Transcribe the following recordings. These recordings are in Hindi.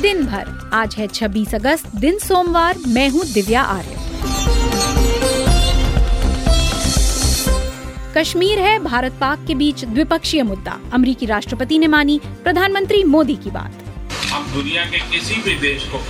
दिन भर। आज है 26 अगस्त, दिन सोमवार। मैं हूँ दिव्या आर्य। कश्मीर है भारत पाक के बीच द्विपक्षीय मुद्दा। अमेरिकी राष्ट्रपति ने मानी प्रधानमंत्री मोदी की बात। हम दुनिया के किसी भी देश को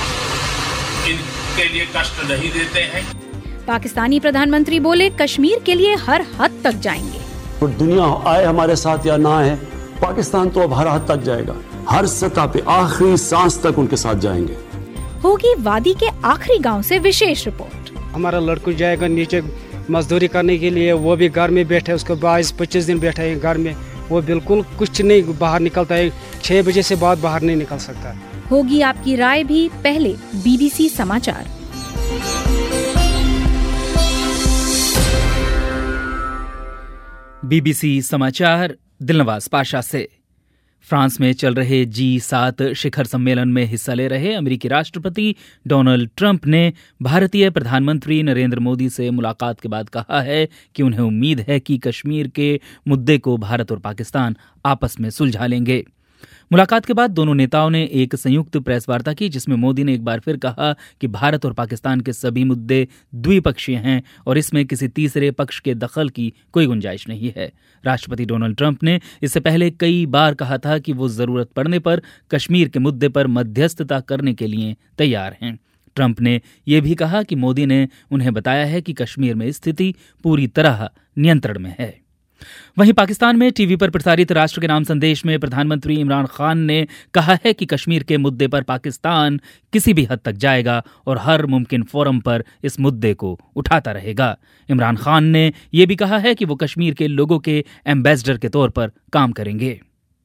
इनके लिए कष्ट नहीं देते हैं। पाकिस्तानी प्रधानमंत्री बोले कश्मीर के लिए हर हद तक जाएंगे। तो दुनिया आए हमारे साथ या ना आए, पाकिस्तान तो अब हर हद तक जाएगा, हर सतह पे आखिरी सांस तक उनके साथ जाएंगे। होगी वादी के आखिरी गांव से विशेष रिपोर्ट। हमारा लड़का जाएगा नीचे मजदूरी करने के लिए, वो भी घर में बैठे, उसको 22-25 दिन बैठा है घर में, वो बिल्कुल कुछ नहीं बाहर निकलता है, 6 बजे से बाद बाहर नहीं निकल सकता। होगी आपकी राय भी, पहले बीबीसी समाचार। बीबीसी समाचार दिलनवाज पाशा से। फ्रांस में चल रहे G7 शिखर सम्मेलन में हिस्सा ले रहे अमेरिकी राष्ट्रपति डोनाल्ड ट्रंप ने भारतीय प्रधानमंत्री नरेंद्र मोदी से मुलाकात के बाद कहा है कि उन्हें उम्मीद है कि कश्मीर के मुद्दे को भारत और पाकिस्तान आपस में सुलझा लेंगे। मुलाकात के बाद दोनों नेताओं ने एक संयुक्त प्रेस वार्ता की, जिसमें मोदी ने एक बार फिर कहा कि भारत और पाकिस्तान के सभी मुद्दे द्विपक्षीय हैं और इसमें किसी तीसरे पक्ष के दखल की कोई गुंजाइश नहीं है। राष्ट्रपति डोनाल्ड ट्रंप ने इससे पहले कई बार कहा था कि वो जरूरत पड़ने पर कश्मीर के मुद्दे पर मध्यस्थता करने के लिए तैयार हैं। ट्रंप ने यह भी कहा कि मोदी ने उन्हें बताया है कि कश्मीर में स्थिति पूरी तरह नियंत्रण में है। वहीं पाकिस्तान में टीवी पर प्रसारित राष्ट्र के नाम संदेश में प्रधानमंत्री इमरान खान ने कहा है कि कश्मीर के मुद्दे पर पाकिस्तान किसी भी हद तक जाएगा और हर मुमकिन फोरम पर इस मुद्दे को उठाता रहेगा। इमरान खान ने यह भी कहा है कि वो कश्मीर के लोगों के एम्बेसडर के तौर पर काम करेंगे।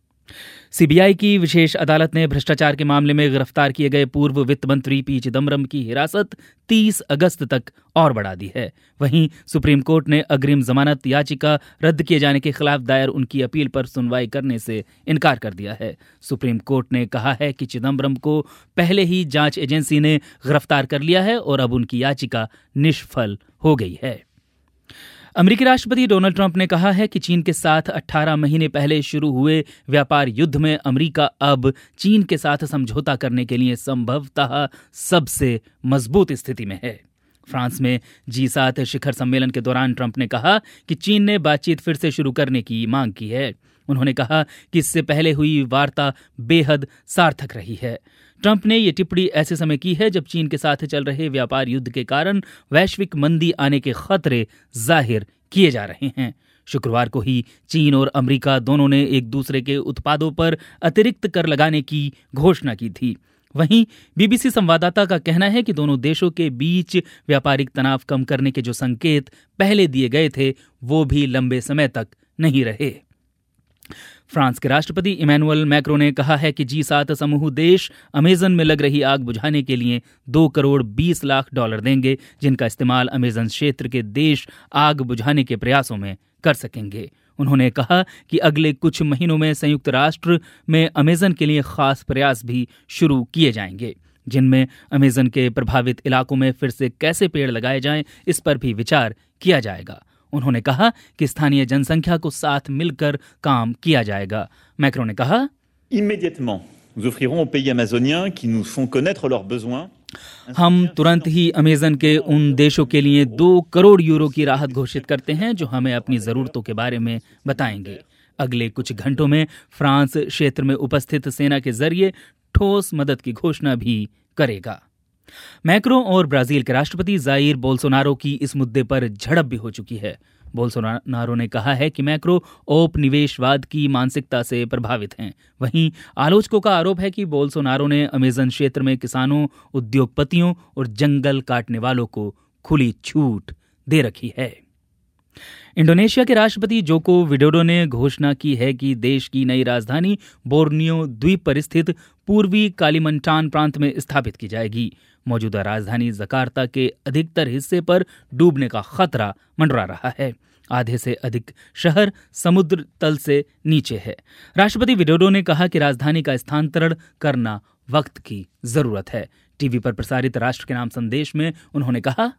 सीबीआई की विशेष अदालत ने भ्रष्टाचार के मामले में गिरफ्तार किए गए पूर्व वित्त मंत्री पी चिदम्बरम की हिरासत 30 अगस्त तक और बढ़ा दी है। वहीं सुप्रीम कोर्ट ने अग्रिम जमानत याचिका रद्द किए जाने के खिलाफ दायर उनकी अपील पर सुनवाई करने से इनकार कर दिया है। सुप्रीम कोर्ट ने कहा है कि चिदम्बरम को पहले ही जांच एजेंसी ने गिरफ्तार कर लिया है और अब उनकी याचिका निष्फल हो गई है। अमेरिकी राष्ट्रपति डोनाल्ड ट्रंप ने कहा है कि चीन के साथ 18 महीने पहले शुरू हुए व्यापार युद्ध में अमेरिका अब चीन के साथ समझौता करने के लिए संभवतः सबसे मजबूत स्थिति में है। फ्रांस में G7 शिखर सम्मेलन के दौरान ट्रंप ने कहा कि चीन ने बातचीत फिर से शुरू करने की मांग की है। उन्होंने कहा कि इससे पहले हुई वार्ता बेहद सार्थक रही है। ट्रंप ने ये टिप्पणी ऐसे समय की है जब चीन के साथ चल रहे व्यापार युद्ध के कारण वैश्विक मंदी आने के खतरे जाहिर किए जा रहे हैं। शुक्रवार को ही चीन और अमेरिका दोनों ने एक दूसरे के उत्पादों पर अतिरिक्त कर लगाने की घोषणा की थी। वहीं बीबीसी संवाददाता का कहना है कि दोनों देशों के बीच व्यापारिक तनाव कम करने के जो संकेत पहले दिए गए थे वो भी लंबे समय तक नहीं रहे। फ्रांस के राष्ट्रपति इमैनुअल मैक्रों ने कहा है कि G7 समूह देश अमेजन में लग रही आग बुझाने के लिए $2.20 देंगे, जिनका इस्तेमाल अमेजन क्षेत्र के देश आग बुझाने के प्रयासों में कर सकेंगे। उन्होंने कहा कि अगले कुछ महीनों में संयुक्त राष्ट्र में अमेजन के लिए खास प्रयास भी शुरू किए जाएंगे, जिनमें अमेजन के प्रभावित इलाकों में फिर से कैसे पेड़ लगाए जाएं, इस पर भी विचार किया जाएगा। उन्होंने कहा कि स्थानीय जनसंख्या को साथ मिलकर काम किया जाएगा। मैक्रों ने कहा, हम तुरंत ही अमेजन के उन देशों के लिए 2 करोड़ यूरो की राहत घोषित करते हैं जो हमें अपनी जरूरतों के बारे में बताएंगे। अगले कुछ घंटों में फ्रांस क्षेत्र में उपस्थित सेना के जरिए ठोस मदद की घोषणा भी करेगा। मैक्रों और ब्राजील के राष्ट्रपति जाइर बोल्सोनारो की इस मुद्दे पर झड़प भी हो चुकी है। बोल्सोनारो ने कहा है कि मैक्रो औपनिवेशवाद की मानसिकता से प्रभावित हैं। वहीं आलोचकों का आरोप है कि बोल्सोनारो ने अमेजन क्षेत्र में किसानों, उद्योगपतियों और जंगल काटने वालों को खुली छूट दे रखी है। इंडोनेशिया के राष्ट्रपति जोको विडोडो ने घोषणा की है कि देश की नई राजधानी बोर्नियो द्वीप पर स्थित पूर्वी कालिमंटान प्रांत में स्थापित की जाएगी। मौजूदा राजधानी जकार्ता के अधिकतर हिस्से पर डूबने का खतरा मंडरा रहा है। आधे से अधिक शहर समुद्र तल से नीचे है। राष्ट्रपति विडोडो ने कहा कि राजधानी का स्थानांतरण करना वक्त की जरूरत है। टीवी पर प्रसारित राष्ट्र के नाम संदेश में उन्होंने कहा,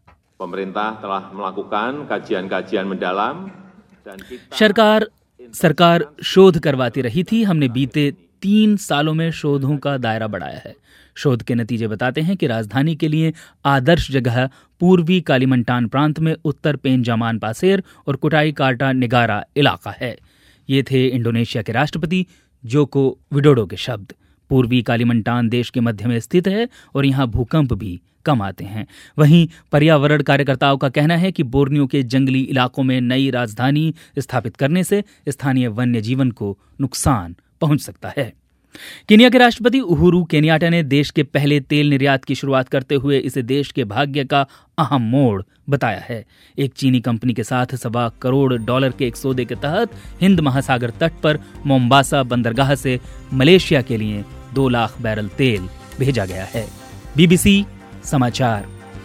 सरकार शोध करवाती रही थी। हमने बीते 3 सालों में शोधों का दायरा बढ़ाया है। शोध के नतीजे बताते हैं कि राजधानी के लिए आदर्श जगह पूर्वी कालीमंटान प्रांत में उत्तर पेंजामान पासेर और कुटाई कार्टा निगारा इलाका है। ये थे इंडोनेशिया के राष्ट्रपति जोको विडोडो के शब्द। पूर्वी कालीमंटान देश के मध्य में स्थित है और यहाँ भूकंप भी कम आते हैं। वहीं पर्यावरण कार्यकर्ताओं का कहना है कि बोर्नियो के जंगली इलाकों में नई राजधानी स्थापित करने से स्थानीय वन्य जीवन को नुकसान पहुंच सकता है। केन्या के राष्ट्रपति उहुरु केन्याटा ने देश के पहले तेल निर्यात की शुरुआत करते हुए इसे देश के भाग्य का अहम मोड़ बताया है। एक चीनी कंपनी के साथ $1.25 करोड़ के एक सौदे के तहत हिंद महासागर तट पर मोम्बासा बंदरगाह से मलेशिया के लिए 2 लाख बैरल तेल भेजा गया है। BBC समाचार।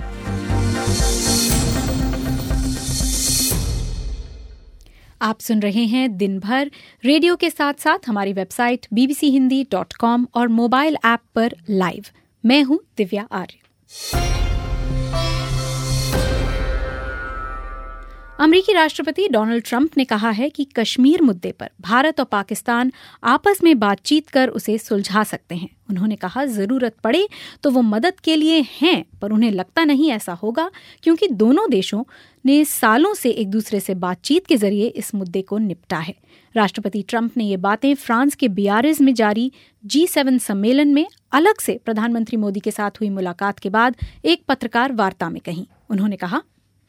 आप सुन रहे हैं दिन भर रेडियो के साथ साथ हमारी वेबसाइट bbchindi.com और मोबाइल ऐप पर लाइव। मैं हूं दिव्या आर्य। अमेरिकी राष्ट्रपति डोनाल्ड ट्रंप ने कहा है कि कश्मीर मुद्दे पर भारत और पाकिस्तान आपस में बातचीत कर उसे सुलझा सकते हैं। उन्होंने कहा, जरूरत पड़े तो वो मदद के लिए हैं, पर उन्हें लगता नहीं ऐसा होगा क्योंकि दोनों देशों ने सालों से एक दूसरे से बातचीत के जरिए इस मुद्दे को निपटा है। राष्ट्रपति ट्रंप ने ये बातें फ्रांस के बियारिज़ में जारी G7 सम्मेलन में अलग से प्रधानमंत्री मोदी के साथ हुई मुलाकात के बाद एक पत्रकार वार्ता में कही। उन्होंने कहा,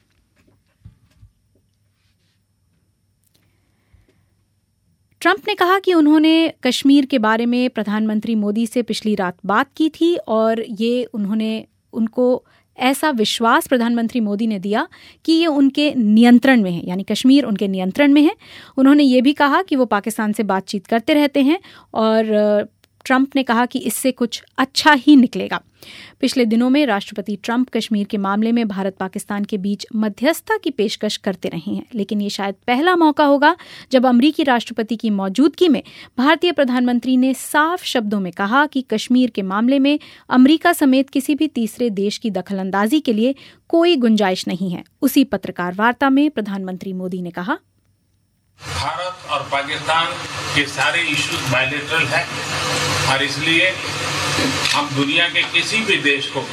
ट्रंप ने कहा कि उन्होंने कश्मीर के बारे में प्रधानमंत्री मोदी से पिछली रात बात की थी और ये उनको ऐसा विश्वास प्रधानमंत्री मोदी ने दिया कि ये उनके नियंत्रण में है, यानी कश्मीर उनके नियंत्रण में है। उन्होंने ये भी कहा कि वो पाकिस्तान से बातचीत करते रहते हैं और ट्रंप ने कहा कि इससे कुछ अच्छा ही निकलेगा। पिछले दिनों में राष्ट्रपति ट्रंप कश्मीर के मामले में भारत पाकिस्तान के बीच मध्यस्थता की पेशकश करते रहे हैं, लेकिन ये शायद पहला मौका होगा जब अमेरिकी राष्ट्रपति की मौजूदगी में भारतीय प्रधानमंत्री ने साफ शब्दों में कहा कि कश्मीर के मामले में अमेरिका समेत किसी भी तीसरे देश की दखलंदाजी के लिए कोई गुंजाइश नहीं है। उसी पत्रकार वार्ता में प्रधानमंत्री मोदी ने कहा, भारत और पाकिस्तान के सारे इश्यूज बायलैटरल है और इसलिए हम दुनिया के किसी भी देश को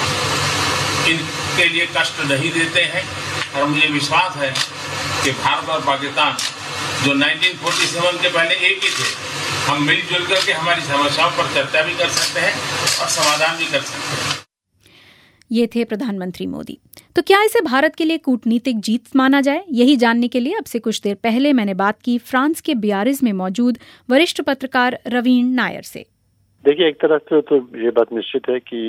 इनके लिए कष्ट नहीं देते हैं। और मुझे विश्वास है कि भारत और पाकिस्तान जो 1947 के पहले एक ही थे, हम मिलजुल करके हमारी समस्याओं पर चर्चा भी कर सकते हैं और समाधान भी कर सकते हैं। ये थे प्रधानमंत्री मोदी। तो क्या इसे भारत के लिए कूटनीतिक जीत माना जाए? यही जानने के लिए अब से कुछ देर पहले मैंने बात की फ्रांस के बियारिज़ में मौजूद वरिष्ठ पत्रकार रवीन नायर से। देखिए, एक तरह से तो ये बात निश्चित है कि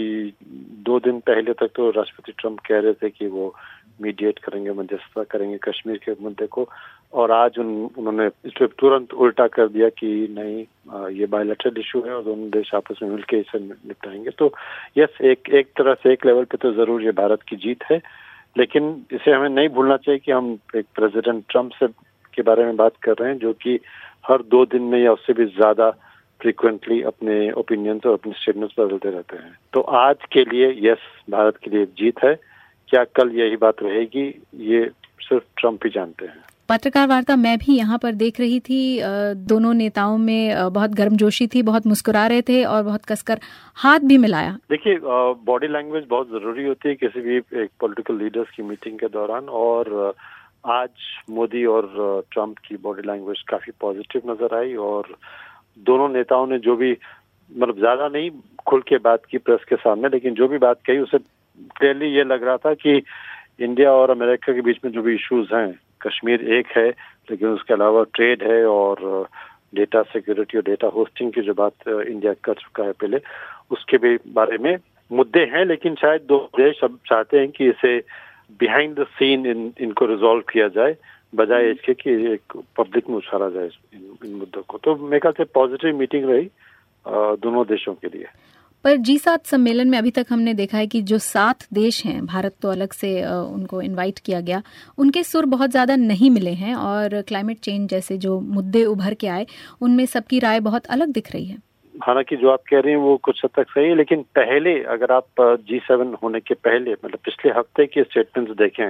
2 दिन पहले तक तो राष्ट्रपति ट्रंप कह रहे थे कि वो मीडिएट करेंगे, मध्यस्थता करेंगे कश्मीर के मुद्दे को, और आज उन्होंने इस पर तुरंत उल्टा कर दिया कि नहीं, ये बायलैटरल इशू है और दोनों देश आपस में मिलकर इसे निपटाएंगे। तो यस, एक तरह से एक लेवल पे तो जरूर ये भारत की जीत है, लेकिन इसे हमें नहीं भूलना चाहिए कि हम एक प्रेसिडेंट ट्रंप से के बारे में बात कर रहे हैं जो कि हर 2 दिन में या उससे भी ज्यादा फ्रीक्वेंटली अपने ओपिनियन और अपने स्टेटमेंट्स बदलते रहते हैं। तो आज के लिए यस, भारत के लिए जीत है। क्या कल यही बात रहेगी, ये सिर्फ ट्रंप ही जानते हैं। पत्रकार वार्ता मैं भी यहाँ पर देख रही थी, दोनों नेताओं में बहुत गर्मजोशी थी, बहुत मुस्कुरा रहे थे और बहुत कसकर हाथ भी मिलाया। देखिए, बॉडी लैंग्वेज बहुत जरूरी होती है किसी भी एक पॉलिटिकल लीडर्स की मीटिंग के दौरान, और आज मोदी और ट्रंप की बॉडी लैंग्वेज काफी पॉजिटिव नजर आई और दोनों नेताओं ने जो भी, मतलब ज्यादा नहीं खुल के बात की प्रेस के सामने, लेकिन जो भी बात कही उसे क्लियरली ये लग रहा था कि इंडिया और अमेरिका के बीच में जो भी इश्यूज हैं, कश्मीर एक है लेकिन उसके अलावा ट्रेड है और डेटा सिक्योरिटी और डेटा होस्टिंग की जो बात इंडिया कर चुका है पहले, उसके भी बारे में मुद्दे हैं। लेकिन शायद दो देश अब चाहते हैं कि इसे बिहाइंड द सीन इनको रिजॉल्व किया जाए, बजाय इसके कि एक पब्लिक में उछाला जाए इन मुद्दों को। तो मेरे ख्याल से पॉजिटिव मीटिंग रही दोनों देशों के लिए। पर G7 सम्मेलन में अभी तक हमने देखा है कि जो 7 देश हैं, भारत तो अलग से उनको इनवाइट किया गया, उनके सुर बहुत ज़्यादा नहीं मिले हैं और क्लाइमेट चेंज जैसे जो मुद्दे उभर के आए उनमें सबकी राय बहुत अलग दिख रही है। हालांकि जो आप कह रहे हैं वो कुछ हद तक सही है, लेकिन पहले अगर आप G7 होने के पहले, मतलब पिछले हफ्ते के स्टेटमेंट्स देखें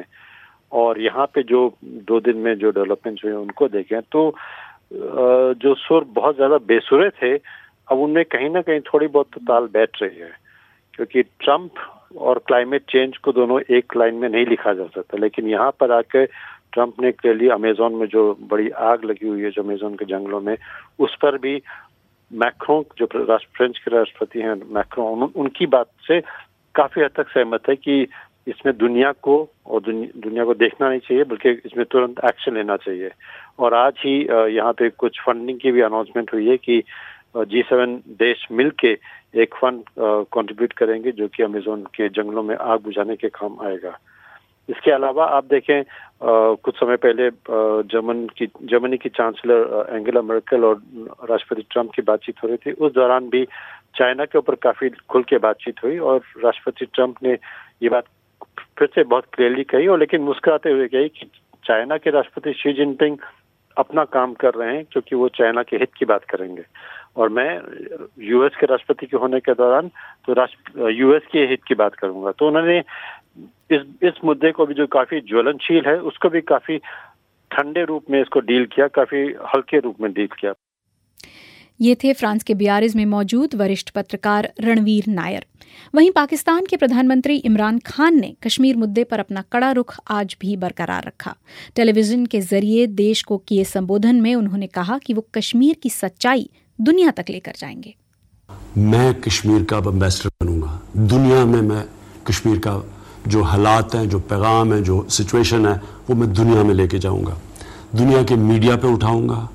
और यहाँ पे जो 2 दिन में जो डेवलपमेंट्स हुए उनको देखें, तो जो सुर बहुत ज़्यादा बेसुरे थे अब उनमें कहीं ना कहीं थोड़ी बहुत तो ताल बैठ रही है, क्योंकि ट्रम्प और क्लाइमेट चेंज को दोनों एक लाइन में नहीं लिखा जा सकता। लेकिन यहाँ पर आके ट्रम्प ने क्लियरली अमेज़न में जो बड़ी आग लगी हुई है, जो अमेज़न के जंगलों में, उस पर भी मैक्रों जो फ्रेंच के राष्ट्रपति हैं मैक्रों, उनकी बात से काफी हद तक सहमत है कि इसमें दुनिया को देखना नहीं चाहिए, बल्कि इसमें तुरंत एक्शन लेना चाहिए। और आज ही यहाँ पे कुछ फंडिंग की भी अनाउंसमेंट हुई है कि G7 देश मिलके एक फंड कंट्रीब्यूट करेंगे जो कि अमेज़न के जंगलों में आग बुझाने के काम आएगा। इसके अलावा आप देखें कुछ समय पहले जर्मनी की चांसलर एंगेला मर्केल और राष्ट्रपति ट्रम्प की बातचीत हो रही थी। उस दौरान भी चाइना के ऊपर काफी खुल के बातचीत हुई और राष्ट्रपति ट्रम्प ने ये बात फिर से बहुत क्लियरली कही, और लेकिन मुस्कुराते हुए कही कि चाइना के राष्ट्रपति शी जिनपिंग अपना काम कर रहे हैं क्योंकि वो चाइना के हित की बात करेंगे, और मैं यूएस के राष्ट्रपति के होने के दौरान तो यूएस के हित की बात करूंगा। तो उन्होंने इस मुद्दे को भी जो काफी ज्वलनशील है उसको भी काफी ठंडे रूप में इसको डील किया, काफी हल्के रूप में डील किया। ये थे फ्रांस के बियारिज़ में मौजूद वरिष्ठ पत्रकार रणवीर नायर। वहीं पाकिस्तान के प्रधानमंत्री इमरान खान ने कश्मीर मुद्दे पर अपना कड़ा रुख आज भी बरकरार रखा। टेलीविजन के जरिए देश को किए संबोधन में उन्होंने कहा कि वो कश्मीर की सच्चाई दुनिया तक लेकर जाएंगे। मैं कश्मीर का एम्बेसडर बनूंगा दुनिया में। मैं कश्मीर का जो हालात हैं, जो पैगाम है, जो सिचुएशन है, वो मैं दुनिया में लेके जाऊंगा, दुनिया के मीडिया पे उठाऊंगा।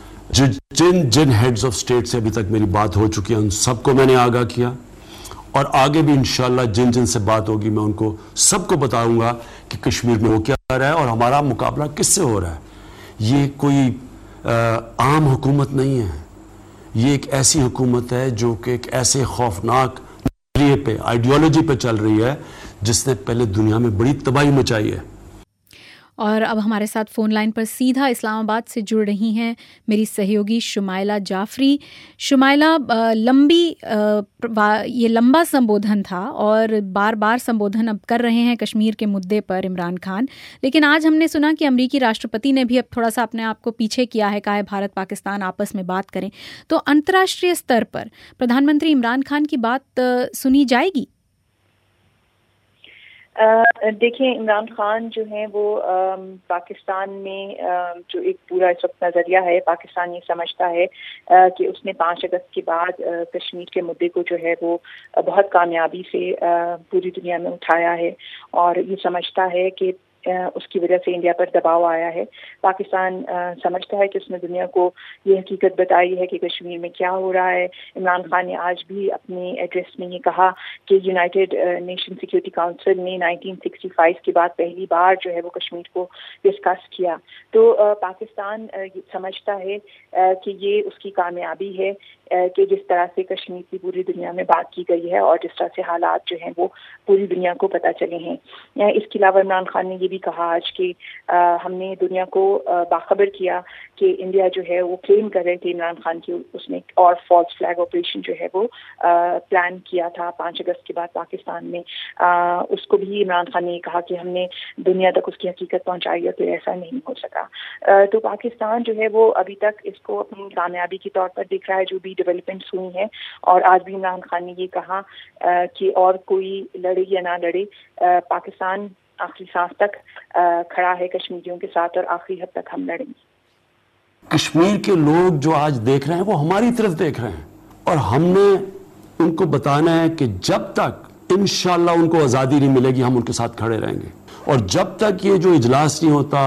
जिन हेड्स ऑफ स्टेट से अभी तक मेरी बात हो चुकी है उन सबको मैंने आगाह किया, और आगे भी इंशाल्लाह जिन से बात होगी मैं उनको सबको बताऊंगा कि कश्मीर में हो क्या रहा है और हमारा मुकाबला किससे हो रहा है। ये कोई आम हुकूमत नहीं है, ये एक ऐसी हुकूमत है जो कि एक ऐसे खौफनाक नजरिए पे, आइडियोलॉजी पे चल रही है जिसने पहले दुनिया में बड़ी तबाही मचाई है। और अब हमारे साथ फ़ोन लाइन पर सीधा इस्लामाबाद से जुड़ रही हैं मेरी सहयोगी शुमाइला जाफरी। शुमाइला, ये लंबा संबोधन था और बार बार संबोधन अब कर रहे हैं कश्मीर के मुद्दे पर इमरान खान, लेकिन आज हमने सुना कि अमेरिकी राष्ट्रपति ने भी अब थोड़ा सा अपने आप को पीछे किया है, कहा है भारत पाकिस्तान आपस में बात करें। तो अंतर्राष्ट्रीय स्तर पर प्रधानमंत्री इमरान खान की बात सुनी जाएगी? देखिए, इमरान खान जो है वो पाकिस्तान में जो एक पूरा इस वक्त नज़रिया है, पाकिस्तान ये समझता है कि उसने 5 अगस्त के बाद कश्मीर के मुद्दे को जो है वो बहुत कामयाबी से पूरी दुनिया में उठाया है, और ये समझता है कि उसकी वजह से इंडिया पर दबाव आया है। पाकिस्तान समझता है कि उसने दुनिया को ये हकीकत बताई है कि कश्मीर में क्या हो रहा है। इमरान खान ने आज भी अपने एड्रेस में ये कहा कि यूनाइटेड नेशन सिक्योरिटी काउंसिल ने 1965 के बाद पहली बार जो है वो कश्मीर को डिस्कस किया। तो पाकिस्तान समझता है कि ये उसकी कामयाबी है कि जिस तरह से कश्मीर की पूरी दुनिया में बात की गई है और जिस तरह से हालात जो हैं वो पूरी दुनिया को पता चले हैं। इसके अलावा इमरान खान ने ये भी कहा आज कि हमने दुनिया को बाखबर किया कि इंडिया जो है वो क्लेम कर रहे थे इमरान खान की उसने और फॉल्स फ्लैग ऑपरेशन जो है वो प्लान किया था 5 अगस्त के बाद पाकिस्तान में। उसको भी इमरान खान ने कहा कि हमने दुनिया तक उसकी हकीकत पहुंचाई है, तो ऐसा नहीं हो सका। तो पाकिस्तान जो है वो अभी तक इसको अपनी कामयाबी के तौर पर देख रहा है जो भी डेवलपमेंट्स हुई हैं, और आज भी इमरान खान ने ये कहा कि और कोई लड़े या ना लड़े, पाकिस्तान आखिरी सांस तक खड़ा है कश्मीरियों के साथ और आखिरी हद तक हम लड़ेंगे। कश्मीर के लोग जो आज देख रहे हैं वो हमारी तरफ देख रहे हैं, और हमने उनको बताना है कि जब तक इंशाल्लाह उनको आज़ादी नहीं मिलेगी हम उनके साथ खड़े रहेंगे। और जब तक ये जो इजलास नहीं होता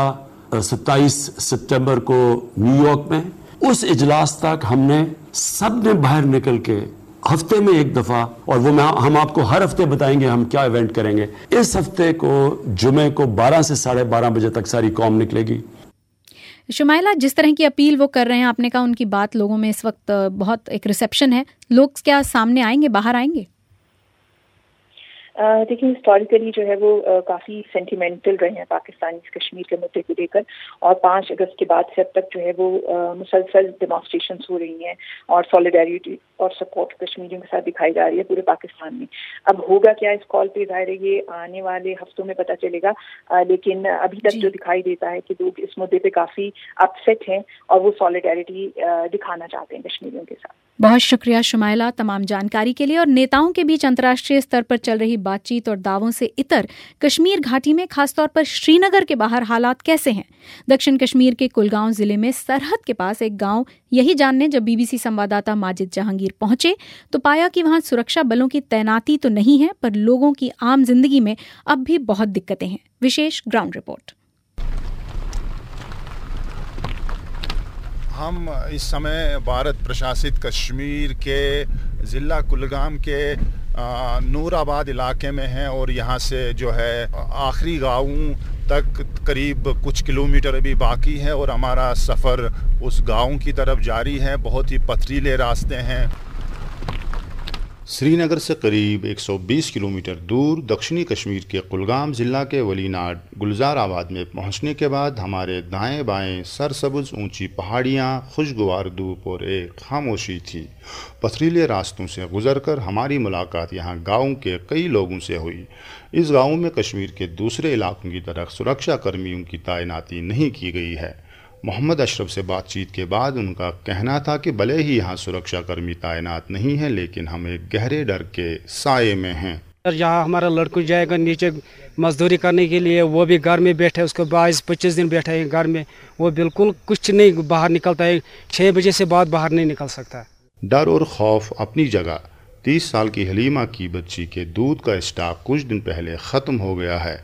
27 सितंबर को न्यूयॉर्क में, उस इजलास तक हमने सबने बाहर निकल के हफ्ते में एक दफा, और वो हम आपको हर हफ्ते बताएंगे हम क्या इवेंट करेंगे। इस हफ्ते को जुमे को 12 से 12:30 बजे तक सारी कौम निकलेगी। शुमाइला, जिस तरह की अपील वो कर रहे हैं, आपने कहा उनकी बात लोगों में इस वक्त बहुत एक रिसेप्शन है, लोग क्या सामने आएंगे, बाहर आएंगे? देखिए, हिस्टोरिकली जो है वो काफ़ी सेंटिमेंटल रहे हैं पाकिस्तानी कश्मीर के मुद्दे को लेकर, और 5 अगस्त के बाद से अब तक जो है वो मुसलसल डेमोन्स्ट्रेशंस हो रही हैं और सॉलिडारिटी और सपोर्ट कश्मीरियों के साथ दिखाई जा रही है पूरे पाकिस्तान में। अब होगा क्या इस कॉल पे, ज़ाहिर है ये आने वाले हफ्तों में पता चलेगा, लेकिन अभी तक जो दिखाई देता है कि लोग इस मुद्दे पे काफ़ी अपसेट हैं और वो सॉलिडारिटी दिखाना चाहते हैं कश्मीरियों के साथ। बहुत शुक्रिया शुमाइला तमाम जानकारी के लिए। और नेताओं के बीच अंतर्राष्ट्रीय स्तर पर चल रही बातचीत और दावों से इतर कश्मीर घाटी में खासतौर पर श्रीनगर के बाहर हालात कैसे हैं? दक्षिण कश्मीर के कुलगांव जिले में सरहद के पास एक गांव यही जानने जब बीबीसी संवाददाता माजिद जहांगीर पहुंचे तो पाया कि वहां सुरक्षा बलों की तैनाती तो नहीं है, पर लोगों की आम जिंदगी में अब भी बहुत दिक्कतें हैं। विशेष ग्राउंड रिपोर्ट। हम इस समय भारत प्रशासित कश्मीर के ज़िला कुलगाम के नूराबाद इलाके में हैं और यहाँ से जो है आखिरी गाँवों तक करीब कुछ किलोमीटर अभी बाकी है और हमारा सफ़र उस गाँव की तरफ जारी है। बहुत ही पथरीले रास्ते हैं। श्रीनगर से करीब 120 किलोमीटर दूर दक्षिणी कश्मीर के कुलगाम ज़िला के वलीनाड गुलजाराबाद में पहुंचने के बाद हमारे दाएं बाएं सरसब्ज ऊंची पहाड़ियां, खुशगवार धूप और एक खामोशी थी। पथरीले रास्तों से गुजरकर हमारी मुलाकात यहां गाँव के कई लोगों से हुई। इस गाँव में कश्मीर के दूसरे इलाकों की तरह सुरक्षा कर्मियों की तैनाती नहीं की गई है। मोहम्मद अशरफ से बातचीत के बाद उनका कहना था कि भले ही यहाँ सुरक्षा कर्मी तैनात नहीं हैं, लेकिन हम एक गहरे डर के साये में हैं। यहाँ हमारा लड़का जाएगा नीचे मजदूरी करने के लिए, वो भी घर में बैठे, उसको 22-25 दिन बैठा है घर में, वो बिल्कुल कुछ नहीं बाहर निकलता है, 6 बजे से बाद बाहर नहीं निकल सकता। डर और खौफ अपनी जगह। 30 साल की हलीमा की बच्ची के दूध का स्टॉक कुछ दिन पहले ख़त्म हो गया है।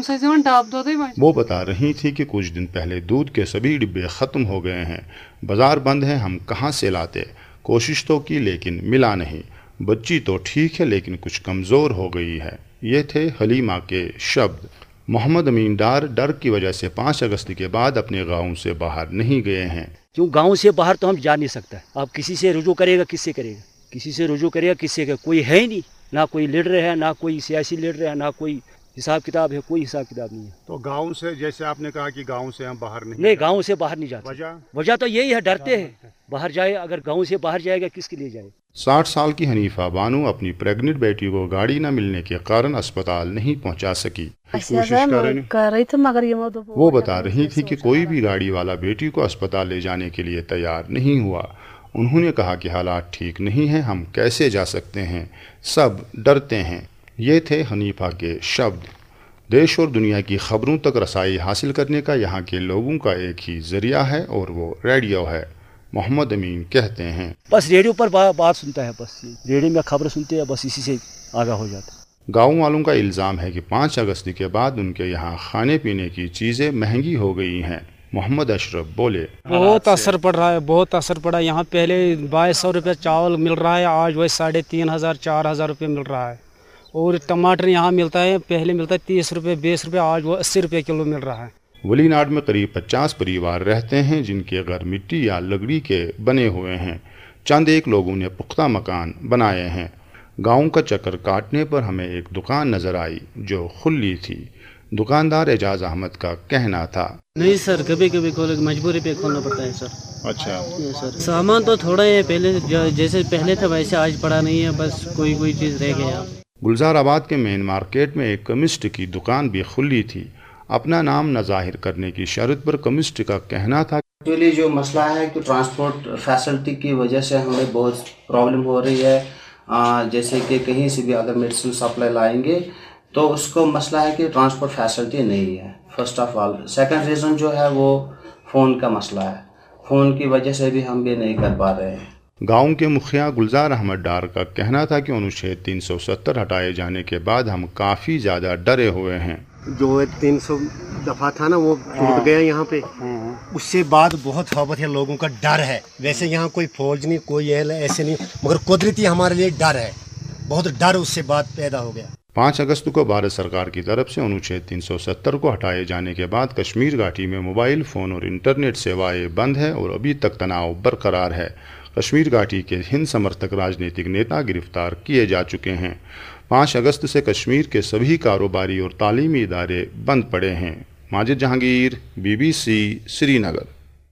वो बता रही थी कि कुछ दिन पहले दूध के सभी डिब्बे ख़त्म हो गए हैं, बाज़ार बंद है, हम कहाँ से लाते। कोशिश तो की लेकिन मिला नहीं। बच्ची तो ठीक है लेकिन कुछ कमज़ोर हो गई है। ये थे हलीमा के शब्द। मोहम्मद अमीन डार डर की वजह से 5 अगस्त के बाद अपने गाँव से बाहर नहीं गए हैं। क्यों गाँव से बाहर तो हम जा नहीं सकते। आप किसी से रुजू करेगा, किससे करेगा, किसी से रुजू करेगा, किससे करेगा? कोई है ही नहीं, ना कोई लीडर है, ना कोई सियासी लीडर है, ना कोई हिसाब किताब है, कोई हिसाब किताब नहीं है। तो गांव से, जैसे आपने कहा कि गांव से हम बाहर नहीं गांव से बाहर नहीं जाते। वजह तो यही है, डरते हैं बाहर जाए। अगर गांव से बाहर जाएगा किसके लिए जाए? 60 साल की हनीफा बानू अपनी प्रेग्नेंट बेटी को गाड़ी न मिलने के कारण अस्पताल नहीं पहुंचा सकी। कोशिश कर रही थी मगर वो बता रही थी कि कोई भी गाड़ी वाला बेटी को अस्पताल ले जाने के लिए तैयार नहीं हुआ। उन्होंने कहा कि हालात ठीक नहीं हैं, हम कैसे जा सकते हैं, सब डरते हैं। ये थे हनीफा के शब्द। देश और दुनिया की खबरों तक रसाई हासिल करने का यहाँ के लोगों का एक ही जरिया है और वो रेडियो है। मोहम्मद अमीन कहते हैं, बस रेडियो पर बात सुनता है, बस रेडियो में खबर सुनते हैं, बस इसी से आगाह हो जाता है। गाँव वालों का इल्ज़ाम है कि 5 अगस्त के बाद उनके यहाँ खाने पीने की चीज़ें महंगी हो गई हैं। मोहम्मद अशरफ बोले, बहुत असर पड़ रहा है, बहुत असर पड़ा। यहाँ पहले 2200 रुपये चावल मिल रहा है, आज वही 3500-4000 रुपये मिल रहा है। और टमाटर यहाँ मिलता है, पहले मिलता है 30 रुपये 20 रुपये, आज वो 80 रुपये किलो मिल रहा है। वलीनाड में करीब 50 परिवार रहते हैं जिनके घर मिट्टी या लकड़ी के बने हुए हैं। चंद एक लोगों ने पुख्ता मकान बनाए हैं। गाँव का चक्कर काटने पर हमें एक दुकान नजर आई जो खुली थी। दुकानदार एजाज अहमद का कहना था, नहीं सर, कभी कभी मजबूरी पे खोलना पड़ता है सर। अच्छा सर, सामान तो थोड़ा है, पहले जैसे पहले था वैसे आज पड़ा नहीं है, बस कोई चीज़ रह गया। गुलजाराबाद के मेन मार्केट में एक कमिस्ट की दुकान भी खुली थी। अपना नाम न जाहिर करने की शर्त पर कमिस्ट का कहना था, एक्चुअली जो मसला है कि ट्रांसपोर्ट फैसिलिटी की वजह से हमें बहुत प्रॉब्लम हो रही है। जैसे कि कहीं से भी अगर मेडिसिन सप्लाई लाएंगे तो उसको मसला है कि ट्रांसपोर्ट फैसिलिटी नहीं है, first of all. Second reason जो है वो फ़ोन का मसला है, फ़ोन की वजह से भी हम ये नहीं कर पा रहे हैं। गांव के मुखिया गुलजार अहमद डार का कहना था कि अनुच्छेद 370 हटाए जाने के बाद हम काफ़ी ज़्यादा डरे हुए हैं। जो 300 दफ़ा था ना वो टूट गया यहाँ पे, उससे बाद बहुत खौफ है, लोगों का डर है। वैसे यहाँ कोई फौज नहीं, कोई ऐसे नहीं, मगर कुदरती हमारे लिए डर है, बहुत डर उससे बाद पैदा हो गया। 5 अगस्त को भारत सरकार की तरफ से अनुच्छेद 370 को हटाए जाने के बाद कश्मीर घाटी में मोबाइल फ़ोन और इंटरनेट सेवाएं बंद है और अभी तक तनाव बरकरार है। कश्मीर घाटी के हिंद समर्थक राजनीतिक नेता गिरफ्तार किए जा चुके हैं। 5 अगस्त से कश्मीर के सभी कारोबारी और तालीमी इदारे बंद पड़े हैं। माजिद जहांगीर, BBC, श्रीनगर।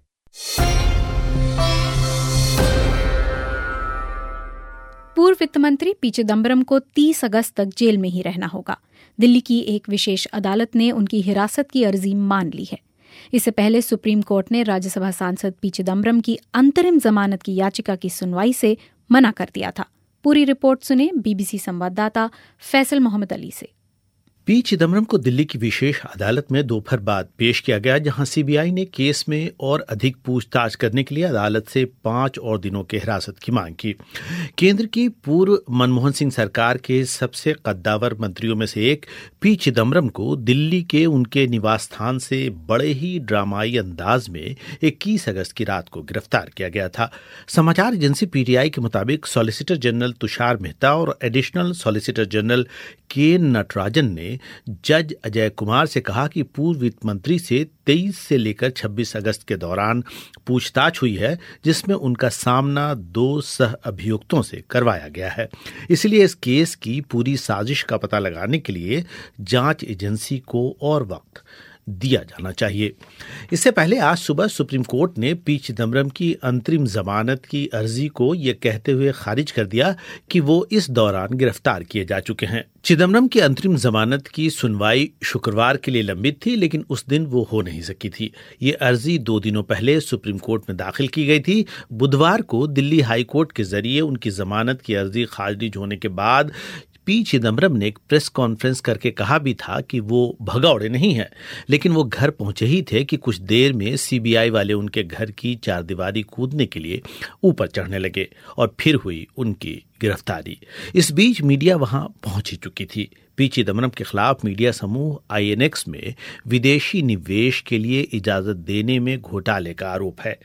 पूर्व वित्त मंत्री पी चिदम्बरम को 30 अगस्त तक जेल में ही रहना होगा। दिल्ली की एक विशेष अदालत ने उनकी हिरासत की अर्जी मान ली है। इससे पहले सुप्रीम कोर्ट ने राज्यसभा सांसद पी चिदम्बरम की अंतरिम जमानत की याचिका की सुनवाई से मना कर दिया था। पूरी रिपोर्ट सुने BBC संवाददाता फैसल मोहम्मद अली से। पी चिदम्बरम को दिल्ली की विशेष अदालत में दोपहर बाद पेश किया गया, जहां CBI ने केस में और अधिक पूछताछ करने के लिए अदालत से 5 और दिनों की हिरासत की मांग की। केंद्र की पूर्व मनमोहन सिंह सरकार के सबसे कद्दावर मंत्रियों में से एक पी चिदम्बरम को दिल्ली के उनके निवास स्थान से बड़े ही ड्रामाई अंदाज में 21 अगस्त की रात को गिरफ्तार किया गया था। समाचार एजेंसी PTI के मुताबिक सॉलिसिटर जनरल तुषार मेहता और एडिशनल सॉलिसिटर जनरल के नटराजन ने जज अजय कुमार से कहा कि पूर्व वित्त मंत्री से 23 से लेकर 26 अगस्त के दौरान पूछताछ हुई है, जिसमें उनका सामना 2 सह अभियुक्तों से करवाया गया है। इसलिए इस केस की पूरी साजिश का पता लगाने के लिए जांच एजेंसी को और वक्त दिया जाना चाहिए। इससे पहले आज सुबह सुप्रीम कोर्ट ने पी चिदम्बरम की अंतरिम जमानत की अर्जी को यह कहते हुए खारिज कर दिया कि वो इस दौरान गिरफ्तार किए जा चुके हैं। चिदम्बरम की अंतरिम जमानत की सुनवाई शुक्रवार के लिए लंबित थी, लेकिन उस दिन वो हो नहीं सकी थी। ये अर्जी 2 दिनों पहले सुप्रीम कोर्ट में दाखिल की गई थी। बुधवार को दिल्ली हाई कोर्ट के जरिए उनकी जमानत की अर्जी खारिज होने के बाद पी चिदम्बरम ने एक प्रेस कॉन्फ्रेंस करके कहा भी था कि वो भगौड़े नहीं हैं, लेकिन वो घर पहुंचे ही थे कि कुछ देर में CBI वाले उनके घर की चारदीवारी कूदने के लिए ऊपर चढ़ने लगे और फिर हुई उनकी गिरफ्तारी। इस बीच मीडिया वहां पहुंच ही चुकी थी। पी चिदम्बरम के खिलाफ मीडिया समूह INX में विदेशी निवेश के लिए इजाजत देने में घोटाले का आरोप है।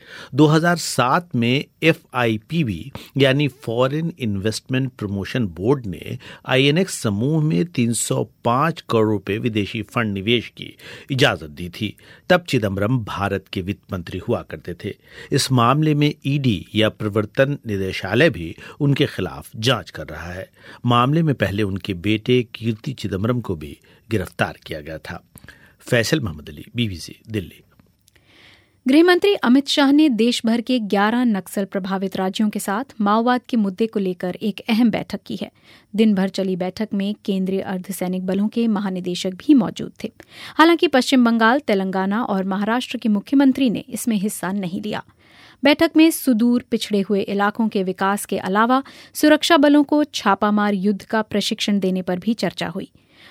2007 में FIPB यानी फॉरेन इन्वेस्टमेंट प्रमोशन बोर्ड ने INX समूह में 305 करोड़ रुपए विदेशी फंड निवेश की इजाजत दी थी। तब चिदम्बरम भारत के वित्त मंत्री हुआ करते थे। इस मामले में ED या प्रवर्तन निदेशालय भी उनके खिलाफ जांच कर रहा है। मामले में पहले उनके बेटे कीर्ति चिदम्बरम को भी गिरफ्तार किया गया था। फैसल मोहम्मद अली, BBC, दिल्ली। गृहमंत्री अमित शाह ने देश भर के 11 नक्सल प्रभावित राज्यों के साथ माओवाद के मुद्दे को लेकर एक अहम बैठक की है। दिन भर चली बैठक में केंद्रीय अर्धसैनिक बलों के महानिदेशक भी मौजूद थे। हालांकि पश्चिम बंगाल, तेलंगाना और महाराष्ट्र के मुख्यमंत्री ने इसमें हिस्सा नहीं लिया। बैठक में सुदूर पिछड़े हुए इलाकों के विकास के अलावा सुरक्षा बलों को छापामार युद्ध का प्रशिक्षण देने पर भी चर्चा हुई।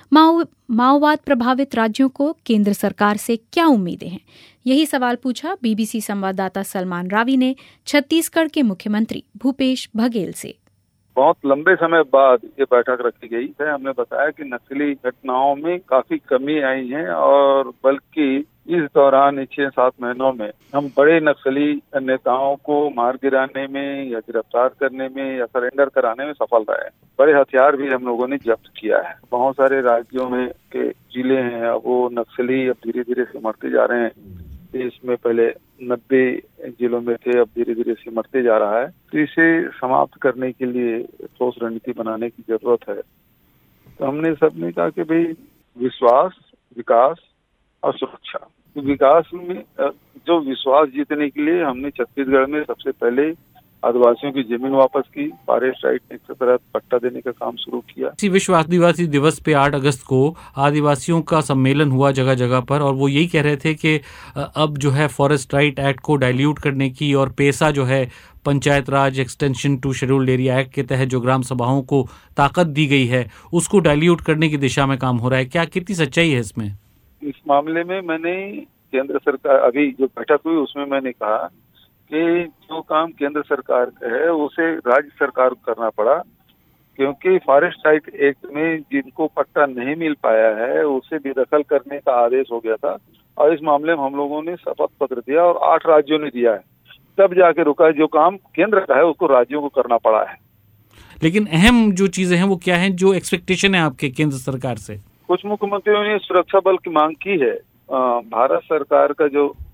माओवाद प्रभावित राज्यों को केंद्र सरकार से क्या उम्मीदें हैं, यही सवाल पूछा BBC संवाददाता सलमान रावी ने छत्तीसगढ़ के मुख्यमंत्री भूपेश बघेल से। बहुत लंबे समय बाद ये बैठक रखी गई है। हमने बताया कि नक्सली घटनाओं में काफी कमी आई है और बल्कि इस दौरान 6-7 महीनों में हम बड़े नक्सली नेताओं को मार गिराने में या गिरफ्तार करने में या सरेंडर कराने में सफल रहे हैं। बड़े हथियार भी हम लोगों ने जब्त किया है। बहुत सारे राज्यों में के जिले हैं, वो नक्सली अब धीरे धीरे सिमटते जा रहे हैं। इसमें पहले 90 जिलों में थे, अब धीरे धीरे सिमटते जा रहा है। तो इसे समाप्त करने के लिए ठोस रणनीति बनाने की जरूरत है। तो हमने सबने कहा कि भाई विश्वास, विकास और सुरक्षा। तो विकास में जो विश्वास जीतने के लिए हमने छत्तीसगढ़ में सबसे पहले आदिवासियों की जमीन वापस की, फॉरेस्ट राइट एक्ट के तहत पट्टा देने का काम शुरू किया। विश्व आदिवासी दिवस पे 8 अगस्त को आदिवासियों का सम्मेलन हुआ जगह जगह पर, और वो यही कह रहे थे कि अब जो है फॉरेस्ट राइट एक्ट को डाइल्यूट करने की और पेसा जो है panchayat raj extension to scheduled area act के तहत जो ग्राम सभाओं को ताकत दी गई है उसको डाइल्यूट करने की दिशा में काम हो रहा है। क्या कितनी सच्चाई है इसमें? इस मामले में मैंने केंद्र सरकार, अभी जो बैठक हुई उसमें मैंने कहा कि जो काम केंद्र सरकार का है उसे राज्य सरकार को करना पड़ा, क्योंकि फॉरेस्ट राइट एक्ट में जिनको पट्टा नहीं मिल पाया है उसे बेदखल करने का आदेश हो गया था और इस मामले में हम लोगों ने शपथ पत्र दिया और 8 राज्यों ने दिया है, तब जाके रुका। जो काम केंद्र का है उसको राज्यों को करना पड़ा है। लेकिन अहम जो चीजें हैं वो क्या है, जो एक्सपेक्टेशन है आपके केंद्र सरकार से? कुछ मुख्यमंत्रियों ने सुरक्षा बल की मांग की है। भारत सरकार का जो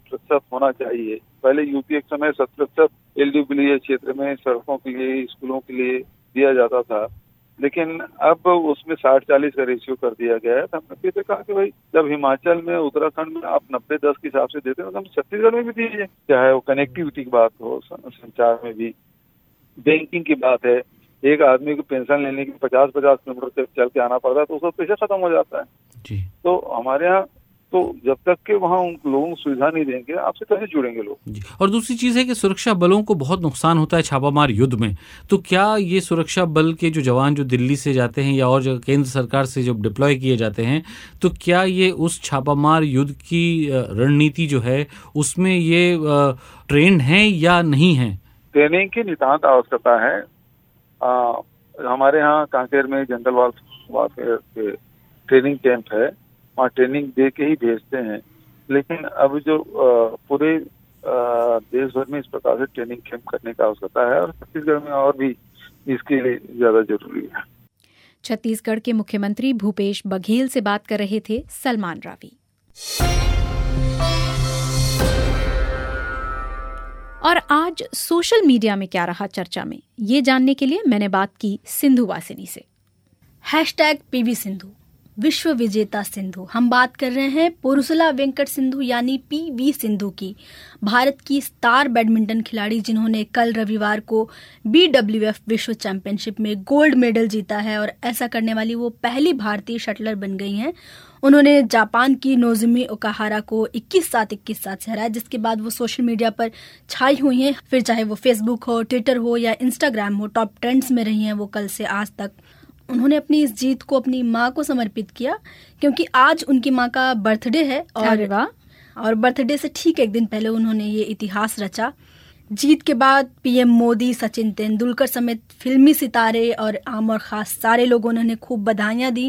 शत होना चाहिए। पहले यूपी एक समय 70% LDU के लिए क्षेत्र में सड़कों के लिए, स्कूलों के लिए दिया जाता था, लेकिन अब उसमें 60-40 का रेशियो कर दिया गया है। तो हमने फिर कहा कि भाई जब हिमाचल में, उत्तराखंड में आप 90-10 के हिसाब से देते हैं तो हम छत्तीसगढ़ में भी दीजिए, चाहे वो कनेक्टिविटी की बात हो, संचार में भी, बैंकिंग की बात है। एक आदमी को पेंशन लेने के 50-50 किलोमीटर चल के आना पड़ता है तो उसका पैसा खत्म हो जाता है जी। तो हमारे यहाँ तो जब तक के वहाँ उन लोगों को सुविधा नहीं देंगे, आपसे कैसे जुड़ेंगे लोग जी। और दूसरी चीज़ है कि सुरक्षा बलों को बहुत नुकसान होता है छापामार युद्ध में। तो क्या ये सुरक्षा बल के जो जवान जो दिल्ली से जाते हैं या और जो केंद्र सरकार से जो डिप्लॉय किए जाते हैं, तो क्या ये उस छापामार युद्ध की रणनीति जो है उसमें ये ट्रेंड हैं या नहीं है? ट्रेनिंग की नितांत आवश्यकता है। हमारे यहाँ कांकेर में जंगल वारफेयर के ट्रेनिंग कैंप है, वहाँ ट्रेनिंग दे के ही भेजते हैं। लेकिन अब जो पूरे देश भर में इस प्रकार से ट्रेनिंग कैंप करने का आवश्यकता है और छत्तीसगढ़ में और भी इसके लिए ज्यादा जरूरी है। छत्तीसगढ़ के मुख्यमंत्री भूपेश बघेल से बात कर रहे थे सलमान रावी। और आज सोशल मीडिया में क्या रहा चर्चा में, ये जानने के लिए मैंने बात की सिंधु वासिनी से। #PV सिंधु, विश्व विजेता सिंधु। हम बात कर रहे हैं पुरुषला वेंकट सिंधु यानी PV सिंधु की, भारत की स्टार बैडमिंटन खिलाड़ी जिन्होंने कल रविवार को BWF विश्व चैंपियनशिप में गोल्ड मेडल जीता है और ऐसा करने वाली वो पहली भारतीय शटलर बन गई हैं। उन्होंने जापान की नोजोमी ओकाहारा को 21-7 से हराया, जिसके बाद वो सोशल मीडिया पर छाई हुई हैं। फिर चाहे वो फेसबुक हो, ट्विटर हो या इंस्टाग्राम हो, टॉप ट्रेंड्स में रही हैं वो कल से आज तक। उन्होंने अपनी इस जीत को अपनी माँ को समर्पित किया क्योंकि आज उनकी माँ का बर्थडे है और बर्थडे से ठीक एक दिन पहले उन्होंने ये इतिहास रचा। जीत के बाद PM मोदी, सचिन तेंदुलकर समेत फिल्मी सितारे और आम और खास सारे लोगों ने उन्हें खूब बधाइयाँ दी।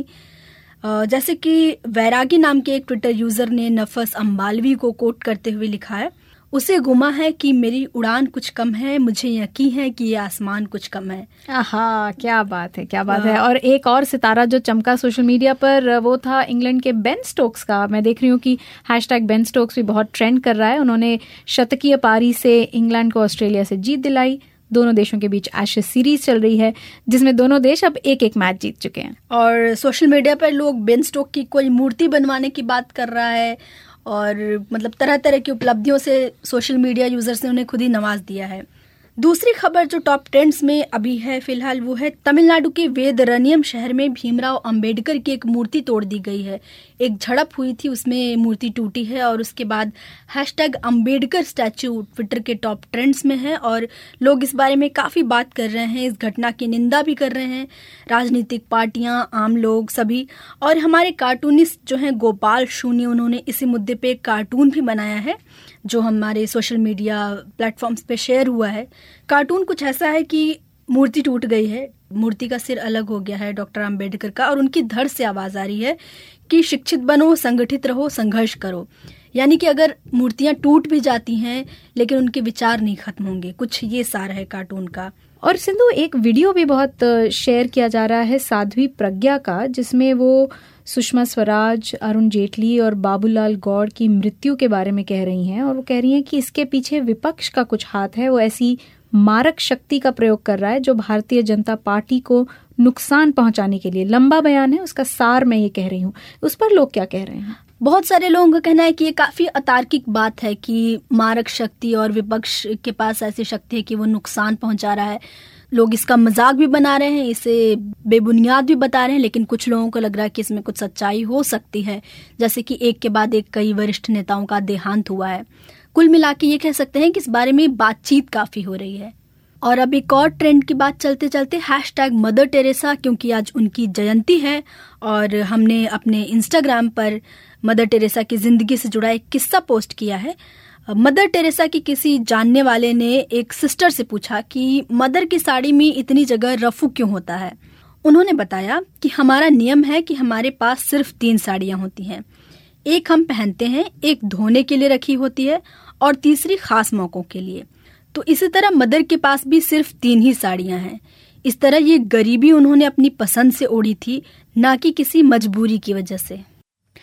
जैसे कि वैरागी नाम के एक ट्विटर यूजर ने नफस अम्बालवी को कोट करते हुए लिखा है, उसे गुमा है कि मेरी उड़ान कुछ कम है, मुझे यकीन है कि ये आसमान कुछ कम है। आहा, क्या बात है, क्या बात है। और एक और सितारा जो चमका सोशल मीडिया पर वो था इंग्लैंड के बेन स्टोक्स का। मैं देख रही हूँ कि #बेन स्टोक्स भी बहुत ट्रेंड कर रहा है। उन्होंने शतकीय पारी से इंग्लैंड को ऑस्ट्रेलिया से जीत दिलाई। दोनों देशों के बीच एशेज सीरीज चल रही है जिसमें दोनों देश अब एक मैच जीत चुके हैं। और सोशल मीडिया पर लोग बेन स्टोक की कोई मूर्ति बनवाने की बात कर रहा है और मतलब तरह तरह की उपलब्धियों से सोशल मीडिया यूजर्स ने उन्हें खुद ही नवाज दिया है। दूसरी खबर जो टॉप ट्रेंड्स में अभी है फिलहाल वो है तमिलनाडु के वेदरनियम शहर में भीमराव अंबेडकर की एक मूर्ति तोड़ दी गई है। एक झड़प हुई थी, उसमें मूर्ति टूटी है और उसके बाद #अम्बेडकर स्टैचू ट्विटर के टॉप ट्रेंड्स में है और लोग इस बारे में काफ़ी बात कर रहे हैं, इस घटना की निंदा भी कर रहे हैं, राजनीतिक पार्टियां, आम लोग सभी। और हमारे कार्टूनिस्ट जो हैं गोपाल शून्य, उन्होंने इसी मुद्दे पे एक कार्टून भी बनाया है जो हमारे सोशल मीडिया प्लेटफॉर्म्स पे शेयर हुआ है। कार्टून कुछ ऐसा है कि मूर्ति टूट गई है, मूर्ति का सिर अलग हो गया है डॉक्टर अंबेडकर का और उनकी धड़ से आवाज आ रही है कि शिक्षित बनो, संगठित रहो, संघर्ष करो। यानी कि अगर मूर्तियां टूट भी जाती हैं लेकिन उनके विचार नहीं खत्म होंगे, कुछ ये सार है कार्टून का। और सिंधु, एक वीडियो भी बहुत शेयर किया जा रहा है साध्वी प्रज्ञा का, जिसमें वो सुषमा स्वराज, अरुण जेटली और बाबूलाल गौड़ की मृत्यु के बारे में कह रही हैं और वो कह रही हैं कि इसके पीछे विपक्ष का कुछ हाथ है। वो ऐसी मारक शक्ति का प्रयोग कर रहा है जो भारतीय जनता पार्टी को नुकसान पहुंचाने के लिए। लंबा बयान है, उसका सार मैं ये कह रही हूँ। उस पर लोग क्या कह रहे हैं? बहुत सारे लोगों का कहना है कि ये काफी अतार्किक बात है कि मारक शक्ति और विपक्ष के पास ऐसी शक्ति है कि वो नुकसान पहुंचा रहा है। लोग इसका मजाक भी बना रहे हैं, इसे बेबुनियाद भी बता रहे हैं, लेकिन कुछ लोगों को लग रहा है कि इसमें कुछ सच्चाई हो सकती है, जैसे कि एक के बाद एक कई वरिष्ठ नेताओं का देहांत हुआ है। कुल मिला के ये कह सकते हैं कि इस बारे में बातचीत काफी हो रही है। और अब एक और ट्रेंड की बात चलते चलते #मदर टेरेसा, क्योंकि आज उनकी जयंती है और हमने अपने इंस्टाग्राम पर मदर टेरेसा की जिंदगी से जुड़ा एक किस्सा पोस्ट किया है। मदर टेरेसा की किसी जानने वाले ने एक सिस्टर से पूछा कि मदर की साड़ी में इतनी जगह रफू क्यों होता है। उन्होंने बताया कि हमारा नियम है कि हमारे पास सिर्फ 3 साड़ियां होती हैं, एक हम पहनते हैं, एक धोने के लिए रखी होती है और तीसरी खास मौकों के लिए। तो इसी तरह मदर के पास भी सिर्फ 3 ही साड़ियां हैं। इस तरह ये गरीबी उन्होंने अपनी पसंद से ओढ़ी थी, ना कि किसी मजबूरी की वजह से।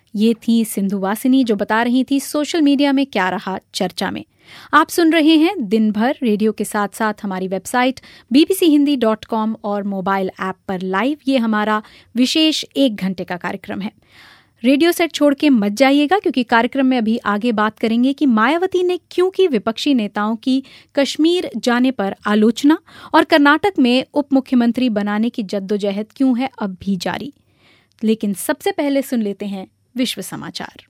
ये थी सिंधु वासिनी जो बता रही थी सोशल मीडिया में क्या रहा चर्चा में। आप सुन रहे हैं दिन भर रेडियो के साथ साथ हमारी वेबसाइट bbchindi.com और मोबाइल ऐप पर लाइव ये हमारा विशेष 1 घंटे का कार्यक्रम है। रेडियो सेट छोड़ के मत जाइएगा क्योंकि कार्यक्रम में अभी आगे बात करेंगे कि मायावती ने क्यों की विपक्षी नेताओं की कश्मीर जाने पर आलोचना और कर्नाटक में उप मुख्यमंत्री बनाने की जद्दोजहद क्यों है अब भी जारी। लेकिन सबसे पहले सुन लेते हैं विश्व समाचार।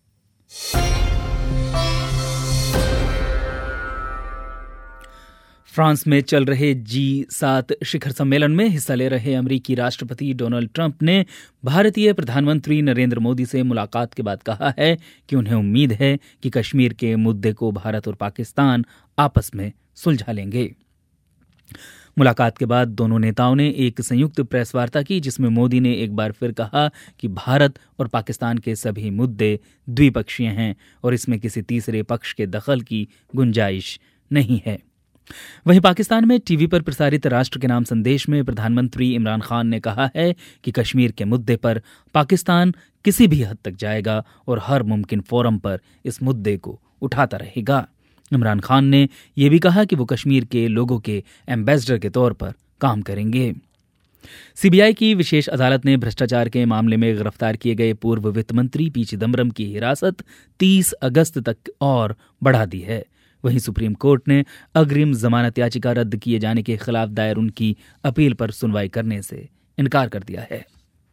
फ्रांस में चल रहे G7 शिखर सम्मेलन में हिस्सा ले रहे अमेरिकी राष्ट्रपति डोनाल्ड ट्रंप ने भारतीय प्रधानमंत्री नरेंद्र मोदी से मुलाकात के बाद कहा है कि उन्हें उम्मीद है कि कश्मीर के मुद्दे को भारत और पाकिस्तान आपस में सुलझा लेंगे। मुलाकात के बाद दोनों नेताओं ने एक संयुक्त प्रेस वार्ता की जिसमें मोदी ने एक बार फिर कहा कि भारत और पाकिस्तान के सभी मुद्दे द्विपक्षीय हैं और इसमें किसी तीसरे पक्ष के दखल की गुंजाइश नहीं है। वहीं पाकिस्तान में टीवी पर प्रसारित राष्ट्र के नाम संदेश में प्रधानमंत्री इमरान खान ने कहा है कि कश्मीर के मुद्दे पर पाकिस्तान किसी भी हद तक जाएगा और हर मुमकिन फोरम पर इस मुद्दे को उठाता रहेगा। इमरान खान ने यह भी कहा कि वो कश्मीर के लोगों के एम्बेसडर के तौर पर काम करेंगे। सीबीआई की विशेष अदालत ने भ्रष्टाचार के मामले में गिरफ्तार किए गए पूर्व वित्त मंत्री पी चिदम्बरम की हिरासत 30 अगस्त तक और बढ़ा दी है। वहीं सुप्रीम कोर्ट ने अग्रिम जमानत याचिका रद्द किए जाने के खिलाफ दायर उनकी अपील पर सुनवाई करने से इनकार कर दिया है।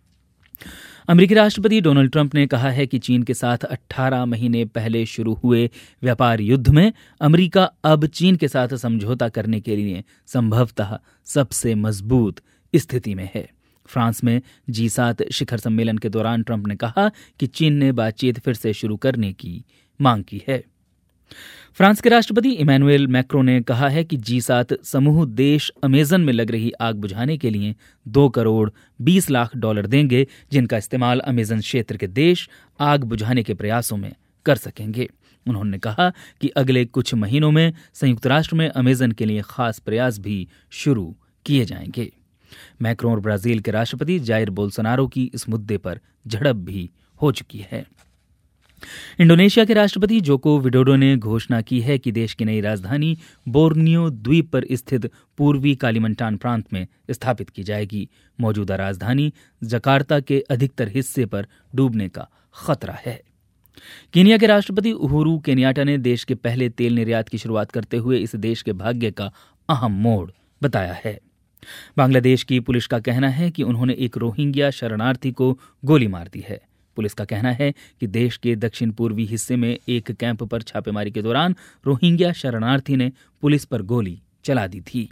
अमेरिकी राष्ट्रपति डोनाल्ड ट्रंप ने कहा है कि चीन के साथ 18 महीने पहले शुरू हुए व्यापार युद्ध में अमेरिका अब चीन के साथ समझौता करने के लिए संभवतः सबसे मजबूत स्थिति में है। फ्रांस में G7 शिखर सम्मेलन के दौरान ट्रंप ने कहा कि चीन ने बातचीत फिर से शुरू करने की मांग की है। फ्रांस के राष्ट्रपति इमैनुएल मैक्रों ने कहा है कि G7 समूह देश अमेजन में लग रही आग बुझाने के लिए $2 करोड़ 20 लाख देंगे, जिनका इस्तेमाल अमेजन क्षेत्र के देश आग बुझाने के प्रयासों में कर सकेंगे। उन्होंने कहा कि अगले कुछ महीनों में संयुक्त राष्ट्र में अमेजन के लिए खास प्रयास भी शुरू किए जाएंगे। मैक्रों और ब्राजील के राष्ट्रपति जायर बोल्सोनारो की इस मुद्दे पर झड़प भी हो चुकी है। इंडोनेशिया के राष्ट्रपति जोको विडोडो ने घोषणा की है कि देश की नई राजधानी बोर्नियो द्वीप पर स्थित पूर्वी कालिमंटान प्रांत में स्थापित की जाएगी। मौजूदा राजधानी जकार्ता के अधिकतर हिस्से पर डूबने का खतरा है। कीनिया के राष्ट्रपति उहुरु केन्याटा ने देश के पहले तेल निर्यात की शुरुआत करते हुए इस देश के भाग्य का अहम मोड़ बताया है। बांग्लादेश की पुलिस का कहना है कि उन्होंने एक रोहिंग्या शरणार्थी को गोली मार दी है। पुलिस का कहना है कि देश के दक्षिण पूर्वी हिस्से में एक कैंप पर छापेमारी के दौरान रोहिंग्या शरणार्थी ने पुलिस पर गोली चला दी थी।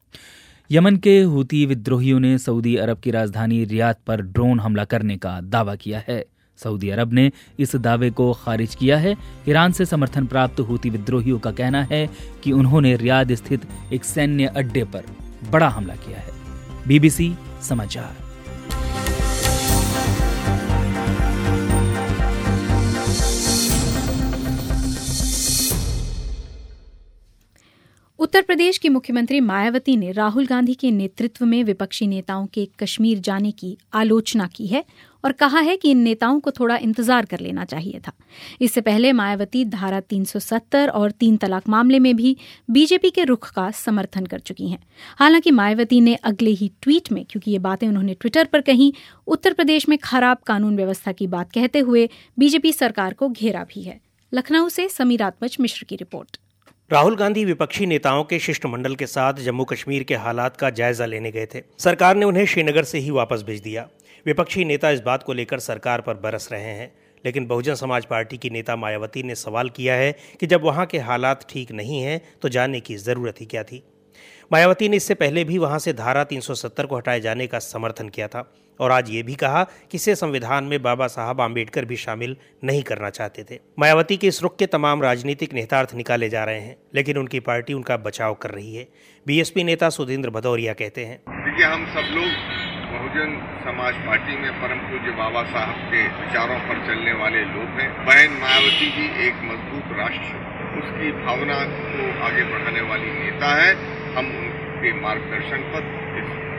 यमन के हूती विद्रोहियों ने सऊदी अरब की राजधानी रियाद पर ड्रोन हमला करने का दावा किया है। सऊदी अरब ने इस दावे को खारिज किया है। ईरान से समर्थन प्राप्त हूती विद्रोहियों का कहना है कि उन्होंने रियाद स्थित एक सैन्य अड्डे पर बड़ा हमला किया है। BBC समाचार। उत्तर प्रदेश की मुख्यमंत्री मायावती ने राहुल गांधी के नेतृत्व में विपक्षी नेताओं के कश्मीर जाने की आलोचना की है और कहा है कि इन नेताओं को थोड़ा इंतजार कर लेना चाहिए था। इससे पहले मायावती धारा 370 और 3 तलाक मामले में भी बीजेपी के रुख का समर्थन कर चुकी हैं। हालांकि मायावती ने अगले ही ट्वीट में, क्योंकि ये बातें उन्होंने ट्विटर पर कही, उत्तर प्रदेश में खराब कानून व्यवस्था की बात कहते हुए बीजेपी सरकार को घेरा भी है। लखनऊ से समीरात्मज मिश्र की रिपोर्ट। राहुल गांधी विपक्षी नेताओं के शिष्टमंडल के साथ जम्मू कश्मीर के हालात का जायजा लेने गए थे। सरकार ने उन्हें श्रीनगर से ही वापस भेज दिया। विपक्षी नेता इस बात को लेकर सरकार पर बरस रहे हैं, लेकिन बहुजन समाज पार्टी की नेता मायावती ने सवाल किया है कि जब वहां के हालात ठीक नहीं हैं तो जाने की जरूरत ही क्या थी। मायावती ने इससे पहले भी वहां से धारा 370 को हटाए जाने का समर्थन किया था और आज ये भी कहा कि इसे संविधान में बाबा साहब आम्बेडकर भी शामिल नहीं करना चाहते थे। मायावती के इस रुख के तमाम राजनीतिक निहितार्थ निकाले जा रहे हैं, लेकिन उनकी पार्टी उनका बचाव कर रही है। बीएसपी नेता सुधींद्र भदौरिया कहते हैं, देखिए, हम सब लोग बहुजन समाज पार्टी में परम पूज्य बाबा साहब के विचारों पर चलने वाले लोग हैं। बहन मायावती जी एक मजबूत राष्ट्र, उसकी भावना को आगे बढ़ाने वाली नेता है। हम उनके मार्गदर्शन पर इस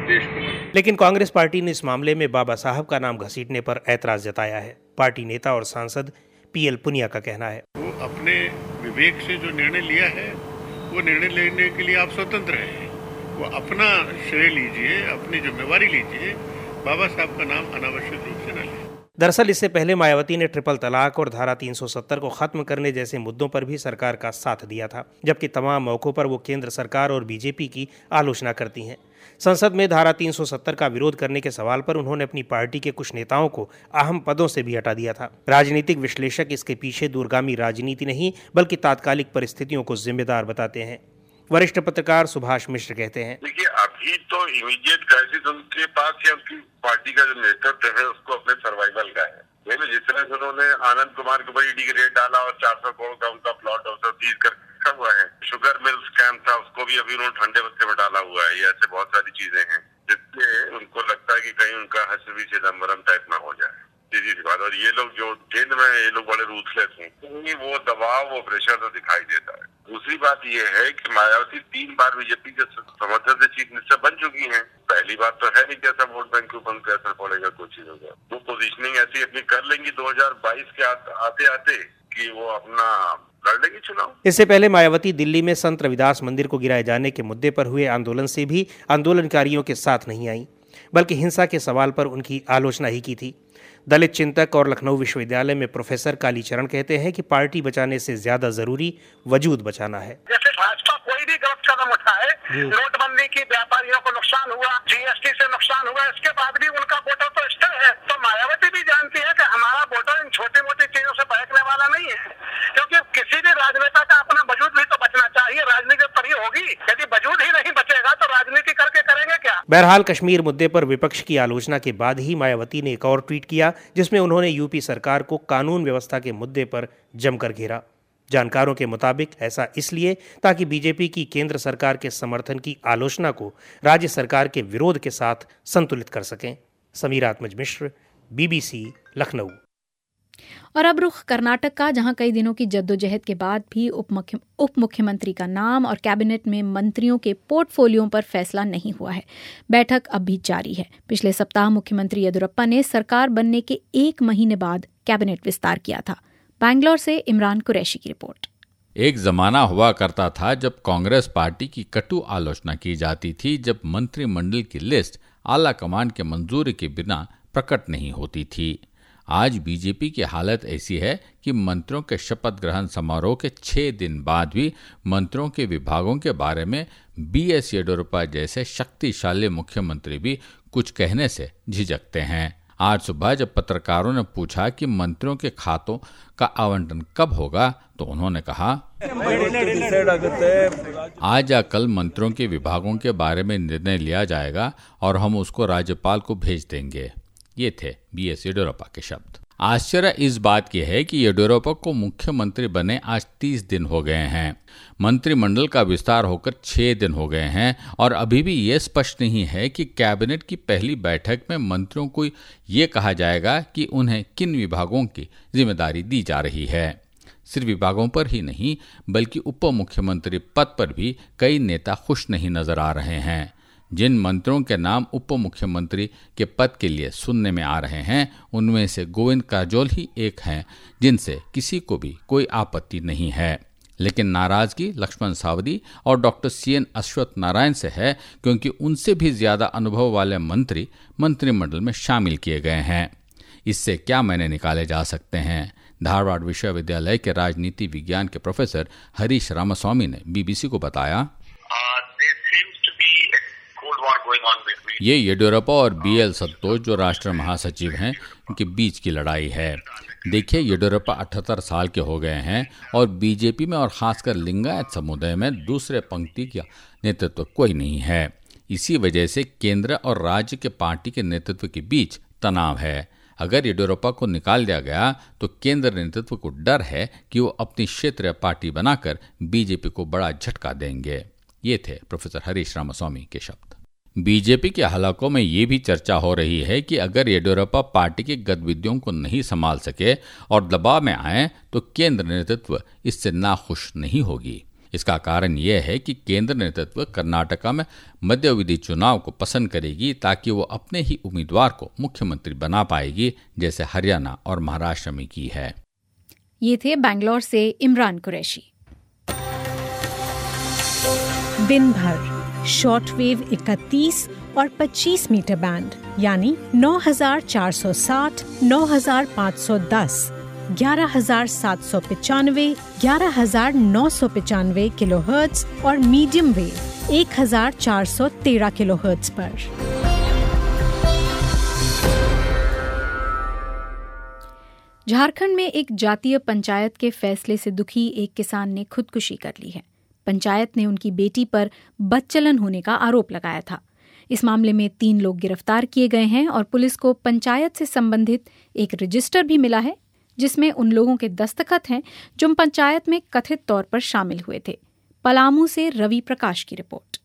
देश को बने। लेकिन कांग्रेस पार्टी ने इस मामले में बाबा साहब का नाम घसीटने पर ऐतराज जताया है। पार्टी नेता और सांसद पीएल पुनिया का कहना है, वो अपने विवेक से जो निर्णय लिया है वो निर्णय लेने के लिए आप स्वतंत्र हैं। वो अपना श्रेय लीजिए, अपनी जिम्मेवारी लीजिए, बाबा साहब का नाम अनावश्यक रूप से न लें। दरअसल इससे पहले मायावती ने ट्रिपल तलाक और धारा 370 को खत्म करने जैसे मुद्दों पर भी सरकार का साथ दिया था, जबकि तमाम मौकों पर वो केंद्र सरकार और बीजेपी की आलोचना करती हैं। संसद में धारा 370 का विरोध करने के सवाल पर उन्होंने अपनी पार्टी के कुछ नेताओं को अहम पदों से भी हटा दिया था। राजनीतिक विश्लेषक इसके पीछे दूरगामी राजनीति नहीं बल्कि तात्कालिक परिस्थितियों को जिम्मेदार बताते हैं। वरिष्ठ पत्रकार सुभाष मिश्र कहते हैं, देखिए अभी तो इमीडिएट क्राइसिस उनके पास या उनकी पार्टी का जो नेतृत्व है उसको अपने सर्वाइवल का है। जिस तरह से उन्होंने आनंद कुमार के ऊपर ईडी रेड डाला और 400 करोड़ का उनका प्लॉट अवसर सीज कर रखा हुआ है। शुगर मिल स्कैम था, उसको भी अभी उन्होंने ठंडे बस्ते में डाला हुआ है। ये ऐसे बहुत सारी चीजें हैं जिससे उनको लगता है कि कहीं उनका हस्बी चिदम्बरम टाइप ना हो जाए। सीधी सी बात। और ये लोग जो केंद्र में ये लोग बड़े रूथलेस हैं, वो दबाव वो प्रेशर तो दिखाई देता है। दूसरी बात ये है कि मायावती 3 बार बीजेपी के समर्थन से चीफ मिनिस्टर बन चुकी हैं। पहली बात तो है नहीं कि ऐसा वोट बैंक के ऊपर उनका असर पड़ेगा, कोई चीज होगा। वो पोजीशनिंग ऐसी अपनी कर लेंगी 2022 के आते आते कि वो अपना लड़ लेंगी चुनाव। इससे पहले मायावती दिल्ली में संत रविदास मंदिर को गिराए जाने के मुद्दे पर हुए आंदोलन से भी आंदोलनकारियों के साथ नहीं आई, बल्कि हिंसा के सवाल पर उनकी आलोचना ही की थी। दलित चिंतक और लखनऊ विश्वविद्यालय में प्रोफेसर कालीचरण कहते हैं कि पार्टी बचाने से ज्यादा जरूरी वजूद बचाना है। जैसे भाजपा कोई भी गलत कदम उठाए, नोटबंदी की व्यापारियों को नुकसान हुआ, जीएसटी से नुकसान हुआ, इसके बाद भी उनका वोटर तो स्थिर है। तो मायावती भी जानती है कि हमारा वोटर इन छोटी मोटी चीजों से बहकने वाला नहीं है, क्योंकि किसी भी राजनेता का अपना वजूद भी तो बचना चाहिए। राजनीति तभी होगी, यदि वजूद ही नहीं बचेगा तो राजनीति करके करेंगे क्या। बहरहाल कश्मीर मुद्दे पर विपक्ष की आलोचना के बाद ही मायावती ने एक और ट्वीट किया, जिसमें उन्होंने यूपी सरकार को कानून व्यवस्था के मुद्दे पर जमकर घेरा। जानकारों के मुताबिक ऐसा इसलिए ताकि बीजेपी की केंद्र सरकार के समर्थन की आलोचना को राज्य सरकार के विरोध के साथ संतुलित कर सकें। समीर आत्मज मिश्र, बीबीसी, लखनऊ। और अब रुख कर्नाटक का, जहां कई दिनों की जद्दोजहद के बाद भी उप मुख्यमंत्री का नाम और कैबिनेट में मंत्रियों के पोर्टफोलियो पर फैसला नहीं हुआ है। बैठक अब भी जारी है। पिछले सप्ताह मुख्यमंत्री येदियुरप्पा ने सरकार बनने के 1 महीने बाद कैबिनेट विस्तार किया था। बैंगलोर से इमरान कुरैशी की रिपोर्ट। एक जमाना हुआ करता था जब कांग्रेस पार्टी की कटु आलोचना की जाती थी, जब मंत्रिमंडल की लिस्ट आला कमान के मंजूरी के बिना प्रकट नहीं होती थी। आज बीजेपी की हालत ऐसी है कि मंत्रियों के शपथ ग्रहण समारोह के 6 दिन बाद भी मंत्रियों के विभागों के बारे में बीएस येडियुरप्पा जैसे शक्तिशाली मुख्यमंत्री भी कुछ कहने से झिझकते हैं। आज सुबह जब पत्रकारों ने पूछा कि मंत्रियों के खातों का आवंटन कब होगा, तो उन्होंने कहा, आज या कल मंत्रियों के विभागों के बारे में निर्णय लिया जाएगा और हम उसको राज्यपाल को भेज देंगे। ये थे बीएस येडियुरप्पा के शब्द। आश्चर्य इस बात की है कि येडियुरप्पा को मुख्यमंत्री बने आज 30 दिन हो गए हैं। मंत्रिमंडल का विस्तार होकर 6 दिन हो गए हैं और अभी भी ये स्पष्ट नहीं है कि कैबिनेट की पहली बैठक में मंत्रियों को ये कहा जाएगा कि उन्हें किन विभागों की जिम्मेदारी दी जा रही है। सिर्फ विभागों पर ही नहीं बल्कि उप मुख्यमंत्री पद पर भी कई नेता खुश नहीं नजर आ रहे हैं। जिन मंत्रियों के नाम उप मुख्यमंत्री के पद के लिए सुनने में आ रहे हैं, उनमें से गोविंद काजोल ही एक हैं जिनसे किसी को भी कोई आपत्ति नहीं है। लेकिन नाराजगी लक्ष्मण सावदी और डॉक्टर सीएन अश्वत्थ नारायण से है, क्योंकि उनसे भी ज्यादा अनुभव वाले मंत्री मंत्रिमंडल में शामिल किए गए हैं। इससे क्या मायने निकाले जा सकते हैं? धारवाड़ विश्वविद्यालय के राजनीति विज्ञान के प्रोफेसर हरीश रामास्वामी ने बीबीसी को बताया, ये येडियुरप्पा और बीएल संतोष जो राष्ट्रीय महासचिव हैं, उनके बीच की लड़ाई है। देखिए, येडियुरप्पा 78 साल के हो गए हैं और बीजेपी में और खासकर लिंगायत समुदाय में दूसरे पंक्ति का नेतृत्व कोई नहीं है। इसी वजह से केंद्र और राज्य के पार्टी के नेतृत्व के बीच तनाव है। अगर येडियुरप्पा को निकाल दिया गया तो केंद्र नेतृत्व को डर है कि वो अपनी क्षेत्रीय पार्टी बनाकर बीजेपी को बड़ा झटका देंगे। ये थे प्रोफेसर हरीश रामास्वामी के शब्द। बीजेपी के हलकों में ये भी चर्चा हो रही है कि अगर येडियुरप्पा पार्टी की गतिविधियों को नहीं संभाल सके और दबाव में आए तो केंद्र नेतृत्व इससे नाखुश नहीं होगी। इसका कारण यह है कि केंद्र नेतृत्व कर्नाटका में मध्यावधि चुनाव को पसंद करेगी ताकि वो अपने ही उम्मीदवार को मुख्यमंत्री बना पाएगी, जैसे हरियाणा और महाराष्ट्र में की है। ये थे बैंगलोर से इमरान कुरैशी। दिन भर शॉर्टवेव 31 और 25 मीटर बैंड यानी 9460, 9510, 11795, 11995 किलोहर्ट्ज और मीडियम वेव 1413 किलोहर्ट्ज पर। झारखंड में एक जातीय पंचायत के फैसले से दुखी एक किसान ने खुदकुशी कर ली है। पंचायत ने उनकी बेटी पर बदचलन होने का आरोप लगाया था। इस मामले में 3 लोग गिरफ्तार किए गए हैं और पुलिस को पंचायत से संबंधित एक रजिस्टर भी मिला है जिसमें उन लोगों के दस्तखत हैं जो पंचायत में कथित तौर पर शामिल हुए थे। पलामू से रवि प्रकाश की रिपोर्ट।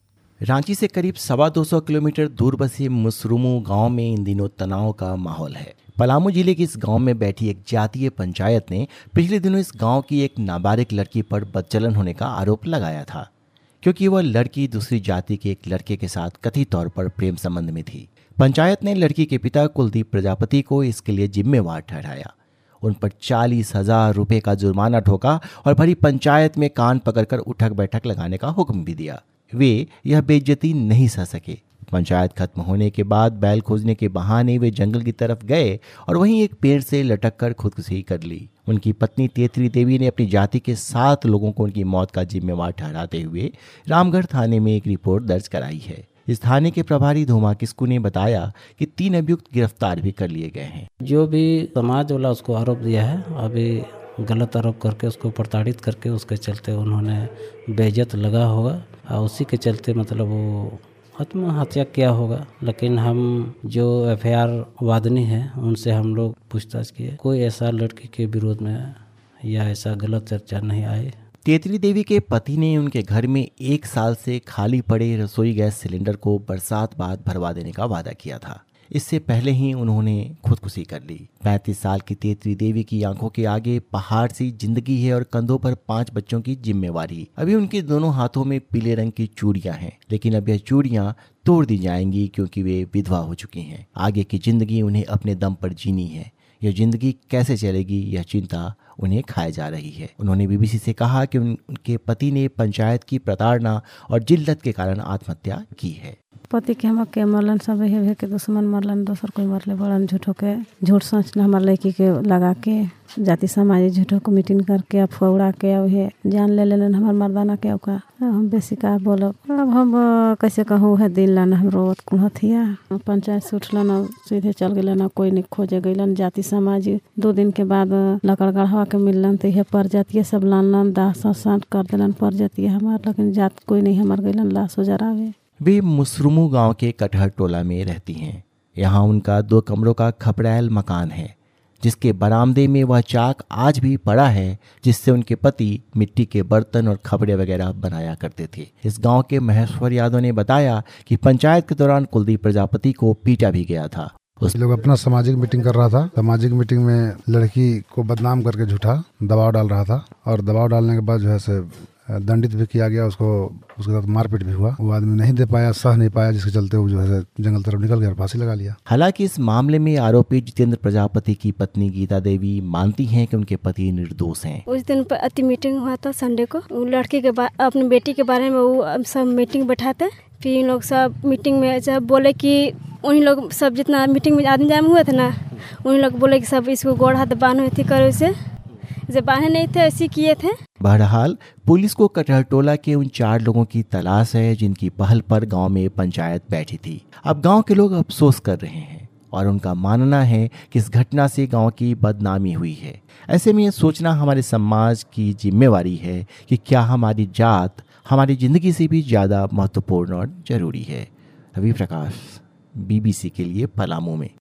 रांची से करीब 225 किलोमीटर दूर बसे मुसरुमू गांव में इन दिनों तनाव का माहौल है। पलामू जिले के इस गांव में बैठी एक जातीय पंचायत ने पिछले दिनों इस गांव की एक नाबालिग लड़की पर बदचलन होने का आरोप लगाया था, क्योंकि वह लड़की दूसरी जाति के एक लड़के के साथ कथित तौर पर प्रेम संबंध में थी। पंचायत ने लड़की के पिता कुलदीप प्रजापति को इसके लिए जिम्मेवार ठहराया। उन पर 40,000 रुपए का जुर्माना ठोका और भरी पंचायत में कान पकड़कर उठक बैठक लगाने का हुक्म भी दिया। वे यह बेइज्जती नहीं सह सके। पंचायत खत्म होने के बाद बैल खोजने के बहाने वे जंगल की तरफ गए और वहीं एक पेड़ से लटक कर खुदकुशी कर ली। उनकी पत्नी तेतरी देवी ने अपनी जाति के 7 लोगों को उनकी मौत का जिम्मेवार ठहराते हुए रामगढ़ थाने में एक रिपोर्ट दर्ज कराई है। इस थाने के प्रभारी धोमा किस्कू ने बताया कि 3 अभियुक्त गिरफ्तार भी कर लिए गए हैं। जो भी समाज वाला उसको आरोप दिया है, अभी गलत आरोप करके उसको प्रताड़ित करके उसके चलते उन्होंने बेइज्जत लगा होगा और उसी के चलते मतलब वो आत्महत्या किया होगा। लेकिन हम जो एफआईआर वादनी है उनसे हम लोग पूछताछ किए, कोई ऐसा लड़की के विरोध में या ऐसा गलत चर्चा नहीं आए। तेतरी देवी के पति ने उनके घर में 1 साल से खाली पड़े रसोई गैस सिलेंडर को बरसात बाद भरवा देने का वादा किया था। इससे पहले ही उन्होंने खुदकुशी कर ली। 35 साल की तेतरी देवी की आंखों के आगे पहाड़ सी जिंदगी है और कंधों पर 5 बच्चों की जिम्मेवारी। अभी उनके दोनों हाथों में पीले रंग की चूड़ियां हैं, लेकिन अब यह चूड़ियां तोड़ दी जाएंगी क्योंकि वे विधवा हो चुकी हैं। आगे की जिंदगी उन्हें अपने दम पर जीनी है। यह जिंदगी कैसे चलेगी, यह चिंता उन्हें खाए जा रही है। उन्होंने बीबीसी से कहा कि उनके पति ने पंचायत की प्रताड़ना और जिल्लत के कारण आत्महत्या की है। पति के हम के मरलन सब हे के दुश्मन मरलन, दोसर कोई मरले बड़न झूठो के झूठ सोचना हमारे लड़की के लगा के जाति समाज झूठो को मीटिंग करके अफवाह उड़ा के उहे जान ले लेलन हमार मर्दाना के ओका। हम बेसी का बोलब, अब हम कैसे कहूँ है दिल लाना हम रोवत कुल हथिया। पंचायत से उठलन सीधे चल गलन, कोई नहीं खोजे गईलन। जाति समाज 2 दिन के बाद लकड़ गढ़वा के मिललन तो यह पर जातीय सब लानलन, दाह साठ कर दिलन पर जातीय हमार, लेकिन जात कोई नहीं हमार गईलन लाश हो जरावे। वे मुसरुमू गांव के कटहर टोला में रहती हैं। यहाँ उनका 2 कमरों का खपड़ैल मकान है, जिसके बरामदे में वह चाक आज भी पड़ा है जिससे उनके पति मिट्टी के बर्तन और खपड़े वगैरह बनाया करते थे। इस गांव के महेश्वर यादव ने बताया कि पंचायत के दौरान कुलदीप प्रजापति को पीटा भी गया था। उस लोग अपना सामाजिक मीटिंग कर रहा था। सामाजिक मीटिंग में लड़की को बदनाम करके झूठा दबाव डाल रहा था और दबाव डालने के बाद जो है से दंडित भी किया गया। उसके साथ मारपीट भी हुआ। वो आदमी नहीं दे पाया, सह नहीं पाया, जिसके चलते वो जो है जंगल तरफ निकल गया और फांसी लगा लिया। हालांकि इस मामले में आरोपी जितेंद्र प्रजापति की पत्नी गीता देवी मानती हैं कि उनके पति निर्दोष हैं। उस दिन अति मीटिंग हुआ था संडे को। वो लड़की के अपनी बेटी के बारे में वो सब मीटिंग बैठाते, फिर इन लोग सब मीटिंग में जब बोले कि उन्हीं लोग सब जितना मीटिंग में आदमी जाम हुए थे ना, उन्हीं लोग बोले कि सब इसको गोड़ हाथ बांधे थे, करो इसे जब बांधे नहीं थे ऐसे किए थे। बहरहाल पुलिस को कटहर टोला के उन 4 लोगों की तलाश है जिनकी पहल पर गांव में पंचायत बैठी थी। अब गांव के लोग अफसोस कर रहे हैं और उनका मानना है कि इस घटना से गांव की बदनामी हुई है। ऐसे में यह सोचना हमारे समाज की जिम्मेवारी है कि क्या हमारी जात हमारी जिंदगी से भी ज्यादा महत्वपूर्ण और जरूरी है। रवि प्रकाश, बीबीसी के लिए पलामू में।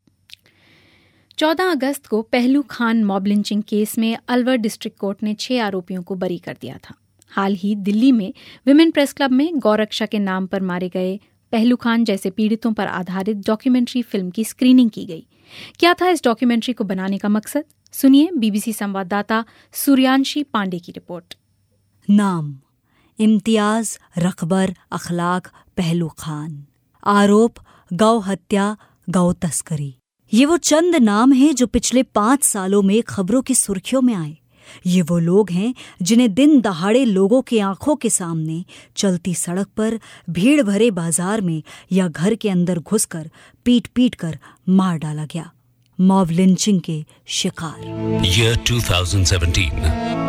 14 अगस्त को पहलू खान मॉब लिंचिंग केस में अलवर डिस्ट्रिक्ट कोर्ट ने 6 आरोपियों को बरी कर दिया था। हाल ही दिल्ली में विमेन प्रेस क्लब में गौरक्षा के नाम पर मारे गए पहलू खान जैसे पीड़ितों पर आधारित डॉक्यूमेंट्री फिल्म की स्क्रीनिंग की गई। क्या था इस डॉक्यूमेंट्री को बनाने का मकसद? सुनिए बीबीसी संवाददाता सूर्यांशी पांडे की रिपोर्ट। नाम इम्तियाज रखबर अखलाक पहलू खान। आरोप गौ हत्या गौ तस्करी। ये वो चंद नाम हैं जो पिछले 5 सालों में खबरों की सुर्खियों में आए। ये वो लोग हैं जिन्हें दिन दहाड़े लोगों की आंखों के सामने चलती सड़क पर, भीड़ भरे बाजार में या घर के अंदर घुसकर पीट पीट कर मार डाला गया। मॉब लिंचिंग के शिकार। Year 2017.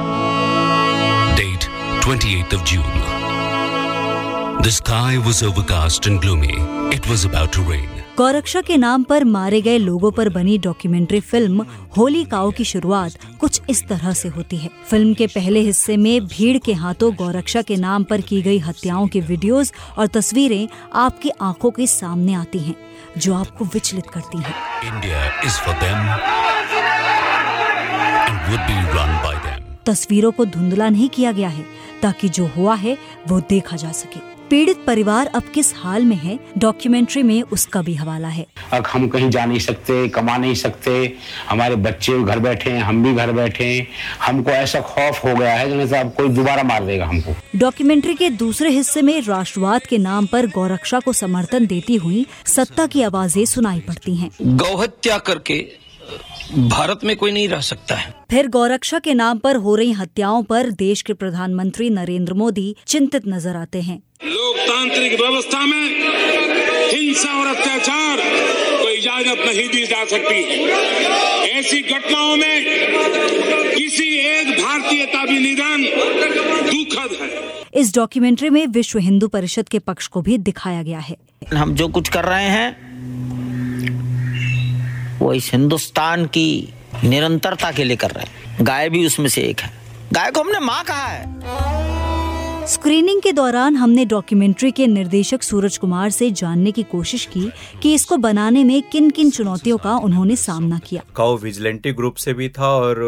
Date 28th of June. The sky was overcast and gloomy. It was about to rain. गौरक्षा के नाम पर मारे गए लोगों पर बनी डॉक्यूमेंट्री फिल्म होली काऊ की शुरुआत कुछ इस तरह से होती है। फिल्म के पहले हिस्से में भीड़ के हाथों गौरक्षा के नाम पर की गई हत्याओं के वीडियोस और तस्वीरें आपकी आंखों के सामने आती हैं, जो आपको विचलित करती हैं। India is for them and would be run by them. तस्वीरों को धुंधला नहीं किया गया है ताकि जो हुआ है वो देखा जा सके। पीड़ित परिवार अब किस हाल में है, डॉक्यूमेंट्री में उसका भी हवाला है। अब हम कहीं जा नहीं सकते, कमा नहीं सकते, हमारे बच्चे घर बैठे हैं, हम भी घर बैठे हैं, हमको ऐसा खौफ हो गया है जैसे अब कोई दोबारा मार देगा हमको। डॉक्यूमेंट्री के दूसरे हिस्से में राष्ट्रवाद के नाम पर गौरक्षा को समर्थन देती हुई सत्ता की आवाजें सुनाई पड़ती हैं। गौहत्या करके भारत में कोई नहीं रह सकता है। फिर गौरक्षा के नाम पर हो रही हत्याओं पर देश के प्रधानमंत्री नरेंद्र मोदी चिंतित नजर आते हैं। लोकतांत्रिक व्यवस्था में हिंसा और अत्याचार को इजाजत नहीं दी जा सकती। ऐसी घटनाओं में किसी एक भारतीय का भी निधन दुखद है। इस डॉक्यूमेंट्री में विश्व हिंदू परिषद के पक्ष को भी दिखाया गया है। हम जो कुछ कर रहे हैं वो इस हिंदुस्तान की निरंतरता के लिए कर रहे हैं। गाय भी उसमें से एक है। गाय को हमने माँ कहा है। स्क्रीनिंग के दौरान हमने डॉक्यूमेंट्री के निर्देशक सूरज कुमार से जानने की कोशिश की कि इसको बनाने में किन किन चुनौतियों का उन्होंने सामना किया। काऊ विजिलेंटी ग्रुप से भी था और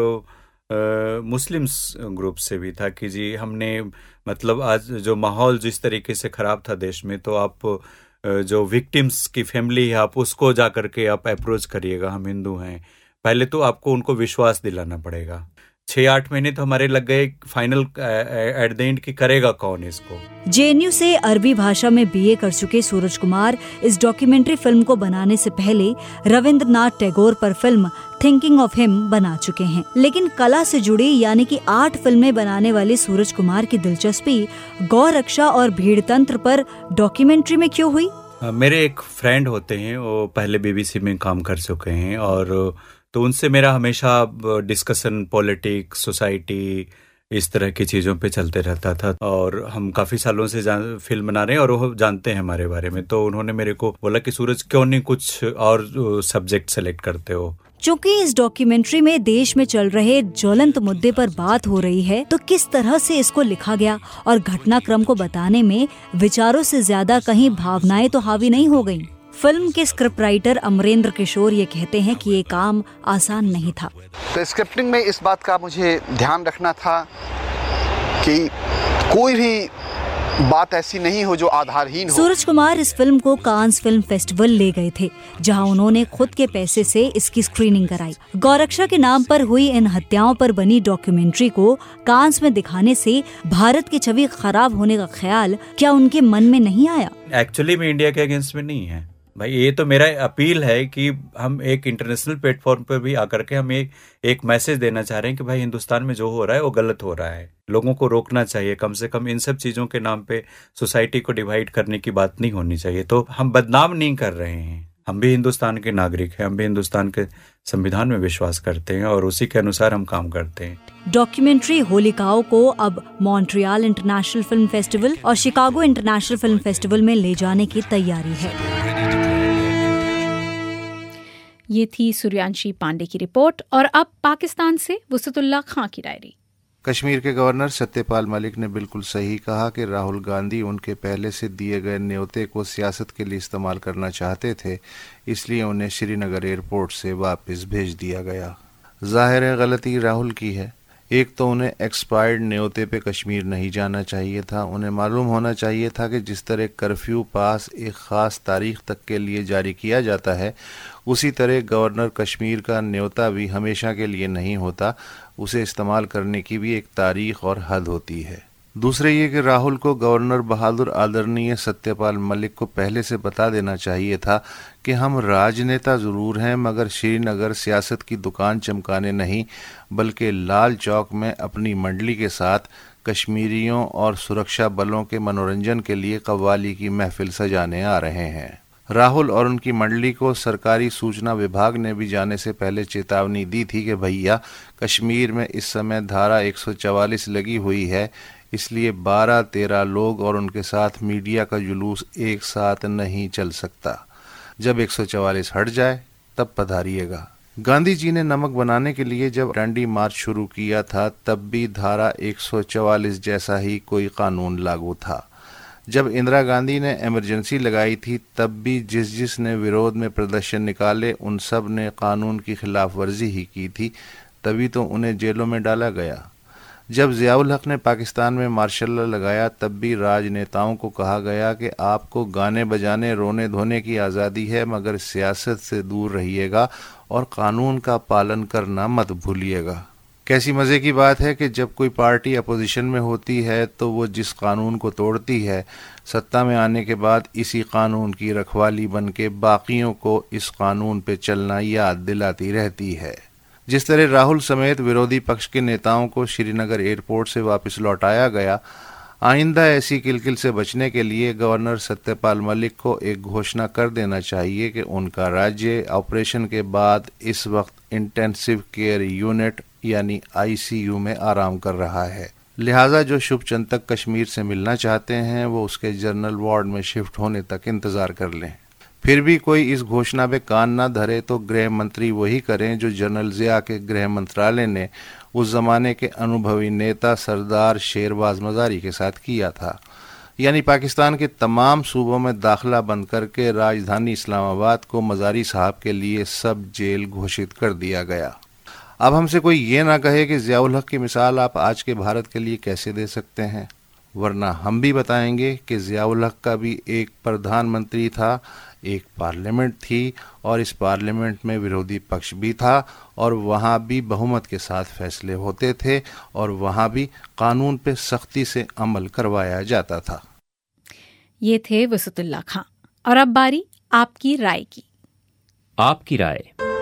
मुस्लिम्स ग्रुप से भी था कि जी हमने मतलब आज जो माहौल जिस तरीके से खराब था देश में, तो आप जो विक्टिम्स की फैमिली है आप उसको जा करके आप अप्रोच करिएगा। हम हिंदू हैं, पहले तो आपको उनको विश्वास दिलाना पड़ेगा। 6-8 महीने तो हमारे लग गए फाइनल एट द एंड कि करेगा कौन इसको। जेएनयू से अरबी भाषा में बीए कर चुके सूरज कुमार इस डॉक्यूमेंट्री फिल्म को बनाने से पहले रविंद्रनाथ टैगोर पर फिल्म थिंकिंग ऑफ हिम बना चुके हैं। लेकिन कला से जुड़ी यानी कि 8 फिल्में बनाने वाले सूरज कुमार की दिलचस्पी गौ रक्षा और भीड़ तंत्र पर डॉक्यूमेंट्री में क्यों हुई? मेरे एक फ्रेंड होते हैं, वो पहले बीबीसी में काम कर चुके हैं और तो उनसे मेरा हमेशा डिस्कशन पॉलिटिक्स, सोसाइटी, इस तरह की चीज़ों पे चलते रहता था और हम काफ़ी सालों से फिल्म बना रहे हैं और वो जानते हैं हमारे बारे में। तो उन्होंने मेरे को बोला कि सूरज क्यों नहीं कुछ और सब्जेक्ट सेलेक्ट करते हो। चूँकि इस डॉक्यूमेंट्री में देश में चल रहे ज्वलंत मुद्दे पर बात हो रही है, तो किस तरह से इसको लिखा गया और घटनाक्रम को बताने में विचारों से ज्यादा कहीं भावनाएं तो हावी नहीं हो गईं। फिल्म के स्क्रिप्ट राइटर अमरेंद्र किशोर ये कहते हैं कि ये काम आसान नहीं था। तो स्क्रिप्टिंग में इस बात का मुझे ध्यान रखना था कि कोई भी बात ऐसी नहीं हो जो आधारहीन हो। सूरज कुमार इस फिल्म को कांस फिल्म फेस्टिवल ले गए थे, जहां उन्होंने खुद के पैसे से इसकी स्क्रीनिंग कराई। गौरक्षा के नाम पर हुई इन हत्याओं पर बनी डॉक्यूमेंट्री को कांस में दिखाने से भारत की छवि खराब होने का ख्याल क्या उनके मन में नहीं आया? एक्चुअली में इंडिया के अगेंस्ट में नहीं है भाई, ये तो मेरा अपील है कि हम एक इंटरनेशनल प्लेटफॉर्म पर भी आकर के हम एक मैसेज देना चाह रहे हैं कि भाई हिंदुस्तान में जो हो रहा है वो गलत हो रहा है। लोगों को रोकना चाहिए, कम से कम इन सब चीज़ों के नाम पे सोसाइटी को डिवाइड करने की बात नहीं होनी चाहिए। तो हम बदनाम नहीं कर रहे हैं, हम भी हिंदुस्तान के नागरिक हैं, हम भी हिंदुस्तान के संविधान में विश्वास करते हैं और उसी के अनुसार हम काम करते हैं। डॉक्यूमेंट्री होलिकाओ को अब मॉन्ट्रियल इंटरनेशनल फिल्म फेस्टिवल और शिकागो इंटरनेशनल फिल्म फेस्टिवल में ले जाने की तैयारी है। ये थी सूर्यांशी पांडे की रिपोर्ट और अब पाकिस्तान से वसतुल्ला खां की डायरी। कश्मीर के गवर्नर सत्यपाल मलिक ने बिल्कुल सही कहा कि राहुल गांधी उनके पहले से दिए गए न्योते को सियासत के लिए इस्तेमाल करना चाहते थे, इसलिए उन्हें श्रीनगर एयरपोर्ट से वापस भेज दिया गया। जाहिर है गलती राहुल की है। एक तो उन्हें एक्सपायर्ड न्योते पे कश्मीर नहीं जाना चाहिए था। उन्हें मालूम होना चाहिए था कि जिस तरह कर्फ्यू पास एक ख़ास तारीख तक के लिए जारी किया जाता है, उसी तरह गवर्नर कश्मीर का न्योता भी हमेशा के लिए नहीं होता, उसे इस्तेमाल करने की भी एक तारीख और हद होती है। दूसरे ये कि राहुल को गवर्नर बहादुर आदरणीय सत्यपाल मलिक को पहले से बता देना चाहिए था कि हम राजनेता ज़रूर हैं मगर श्रीनगर सियासत की दुकान चमकाने नहीं बल्कि लाल चौक में अपनी मंडली के साथ कश्मीरियों और सुरक्षा बलों के मनोरंजन के लिए कव्वाली की महफिल सजाने आ रहे हैं। राहुल और उनकी मंडली को सरकारी सूचना विभाग ने भी जाने से पहले चेतावनी दी थी कि भैया कश्मीर में इस समय धारा 144 लगी हुई है, इसलिए 12-13 लोग और उनके साथ मीडिया का जुलूस एक साथ नहीं चल सकता। जब 144 हट जाए तब पधारिएगा। गांधी जी ने नमक बनाने के लिए जब डांडी मार्च शुरू किया था तब भी धारा 144 जैसा ही कोई कानून लागू था। जब इंदिरा गांधी ने इमरजेंसी लगाई थी तब भी जिसने विरोध में प्रदर्शन निकाले उन सब ने कानून की खिलाफ वर्जी ही की थी, तभी तो उन्हें जेलों में डाला गया। जब ज़ियाउल हक ने पाकिस्तान में मार्शल लॉ लगाया तब भी राजनेताओं को कहा गया कि आपको गाने बजाने रोने धोने की आज़ादी है मगर सियासत से दूर रहिएगा और कानून का पालन करना मत भूलिएगा। कैसी मज़े की बात है कि जब कोई पार्टी अपोजिशन में होती है तो वो जिस कानून को तोड़ती है, सत्ता में आने के बाद इसी कानून की रखवाली बन के बाकियों को इस कानून पे चलना याद दिलाती रहती है। जिस तरह राहुल समेत विरोधी पक्ष के नेताओं को श्रीनगर एयरपोर्ट से वापस लौटाया गया, आइंदा ऐसी किलकिल से बचने के लिए गवर्नर सत्यपाल मलिक को एक घोषणा कर देना चाहिए कि उनका राज्य ऑपरेशन के बाद इस वक्त इंटेंसिव केयर यूनिट यानी ICU में आराम कर रहा है। लिहाजा जो शुभचंद तक कश्मीर से मिलना चाहते हैं वो उसके जनरल वार्ड में शिफ्ट होने तक इंतज़ार कर लें। फिर भी कोई इस घोषणा पे कान न धरे तो गृह मंत्री वही करें जो जनरल ज़िया के गृह मंत्रालय ने उस ज़माने के अनुभवी नेता सरदार शेरबाज मज़ारी के साथ किया था, यानी पाकिस्तान के तमाम सूबों में दाखिला बंद करके राजधानी इस्लामाबाद को मज़ारी साहब के लिए सब जेल घोषित कर दिया गया। अब हमसे कोई ये ना कहे कि ज़ियाउल हक की मिसाल आप आज के भारत के लिए कैसे दे सकते हैं, वरना हम भी बताएंगे कि ज़ियाउल हक का भी एक प्रधानमंत्री था, एक पार्लियामेंट थी और इस पार्लियामेंट में विरोधी पक्ष भी था और वहाँ भी बहुमत के साथ फैसले होते थे और वहाँ भी कानून पे सख्ती से अमल करवाया जाता था। ये थे वसतुल्ला खां। और अब बारी आपकी राय की। आपकी राय।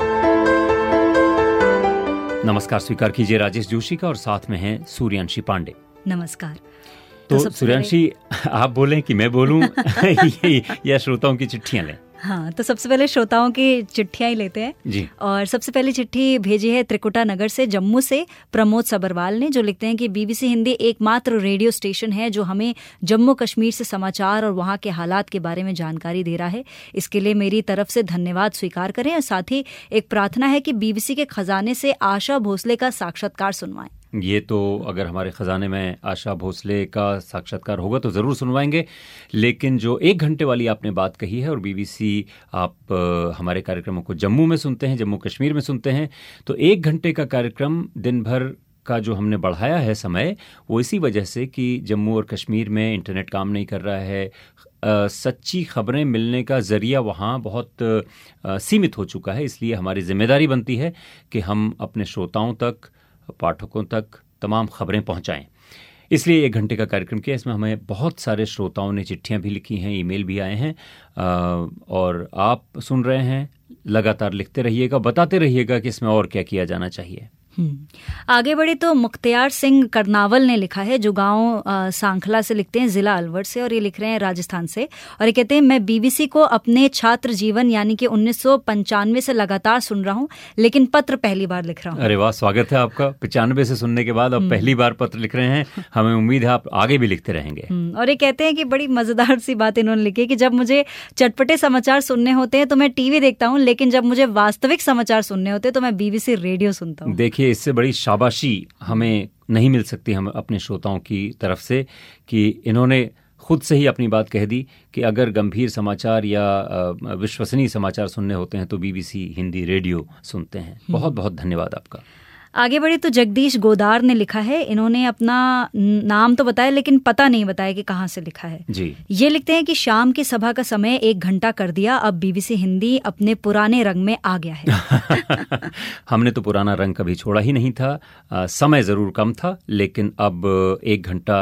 नमस्कार स्वीकार कीजिए राजेश जोशी का और साथ में हैं सूर्यांशी पांडे। नमस्कार। तो सूर्यांशी आप बोलें कि मैं बोलूं या श्रोताओं की चिट्ठियां लें? हाँ, तो सबसे पहले श्रोताओं की चिट्ठियां ही लेते हैं जी। और सबसे पहली चिट्ठी भेजी है त्रिकुटा नगर से जम्मू से प्रमोद सबरवाल ने, जो लिखते हैं कि BBC हिंदी एकमात्र रेडियो स्टेशन है जो हमें जम्मू कश्मीर से समाचार और वहाँ के हालात के बारे में जानकारी दे रहा है। इसके लिए मेरी तरफ से धन्यवाद स्वीकार करें और साथ ही एक प्रार्थना है कि BBC के खजाने से आशा भोसले का साक्षात्कार सुनवाएं। ये तो अगर हमारे ख़जाने में आशा भोसले का साक्षात्कार होगा तो ज़रूर सुनवाएंगे, लेकिन जो 1 घंटे वाली आपने बात कही है और BBC आप हमारे कार्यक्रमों को जम्मू में सुनते हैं, जम्मू कश्मीर में सुनते हैं, तो 1 घंटे का कार्यक्रम दिन भर का जो हमने बढ़ाया है समय, वो इसी वजह से कि जम्मू और कश्मीर में इंटरनेट काम नहीं कर रहा है, सच्ची खबरें मिलने का ज़रिया वहाँ बहुत सीमित हो चुका है। इसलिए हमारी जिम्मेदारी बनती है कि हम अपने श्रोताओं तक, पाठकों तक तमाम खबरें पहुंचाएं। इसलिए 1 घंटे का कार्यक्रम किया। इसमें हमें बहुत सारे श्रोताओं ने चिट्ठियां भी लिखी हैं, ईमेल भी आए हैं और आप सुन रहे हैं। लगातार लिखते रहिएगा, बताते रहिएगा कि इसमें और क्या किया जाना चाहिए। आगे बढ़े तो मुख्तियार सिंह करनावल ने लिखा है, जो गांव सांखला से लिखते हैं, जिला अलवर से, और ये लिख रहे हैं राजस्थान से। और ये कहते हैं मैं BBC को अपने छात्र जीवन यानी कि 1995 से लगातार सुन रहा हूँ, लेकिन पत्र पहली बार लिख रहा हूँ। अरे वाह, स्वागत है आपका। 95 से सुनने के बाद अब पहली बार पत्र लिख रहे हैं। हमें उम्मीद है आप आगे भी लिखते रहेंगे। और ये कहते हैं कि बड़ी मजेदार सी बात इन्होंने लिखी कि जब मुझे चटपटे समाचार सुनने होते हैं तो मैं TV देखता हूँ, लेकिन जब मुझे वास्तविक समाचार सुनने होते हैं तो मैं BBC रेडियो सुनता हूँ। देखिए, इससे बड़ी शाबाशी हमें नहीं मिल सकती हम अपने श्रोताओं की तरफ से कि इन्होंने खुद से ही अपनी बात कह दी कि अगर गंभीर समाचार या विश्वसनीय समाचार सुनने होते हैं तो BBC हिंदी रेडियो सुनते हैं। बहुत बहुत धन्यवाद आपका। आगे बढ़े तो जगदीश गोदार ने लिखा है। इन्होंने अपना नाम तो बताया लेकिन पता नहीं बताया कि कहाँ से लिखा है जी। ये लिखते हैं कि शाम की सभा का समय 1 घंटा कर दिया, अब BBC हिंदी अपने पुराने रंग में आ गया है। हमने तो पुराना रंग कभी छोड़ा ही नहीं था। समय ज़रूर कम था, लेकिन अब 1 घंटा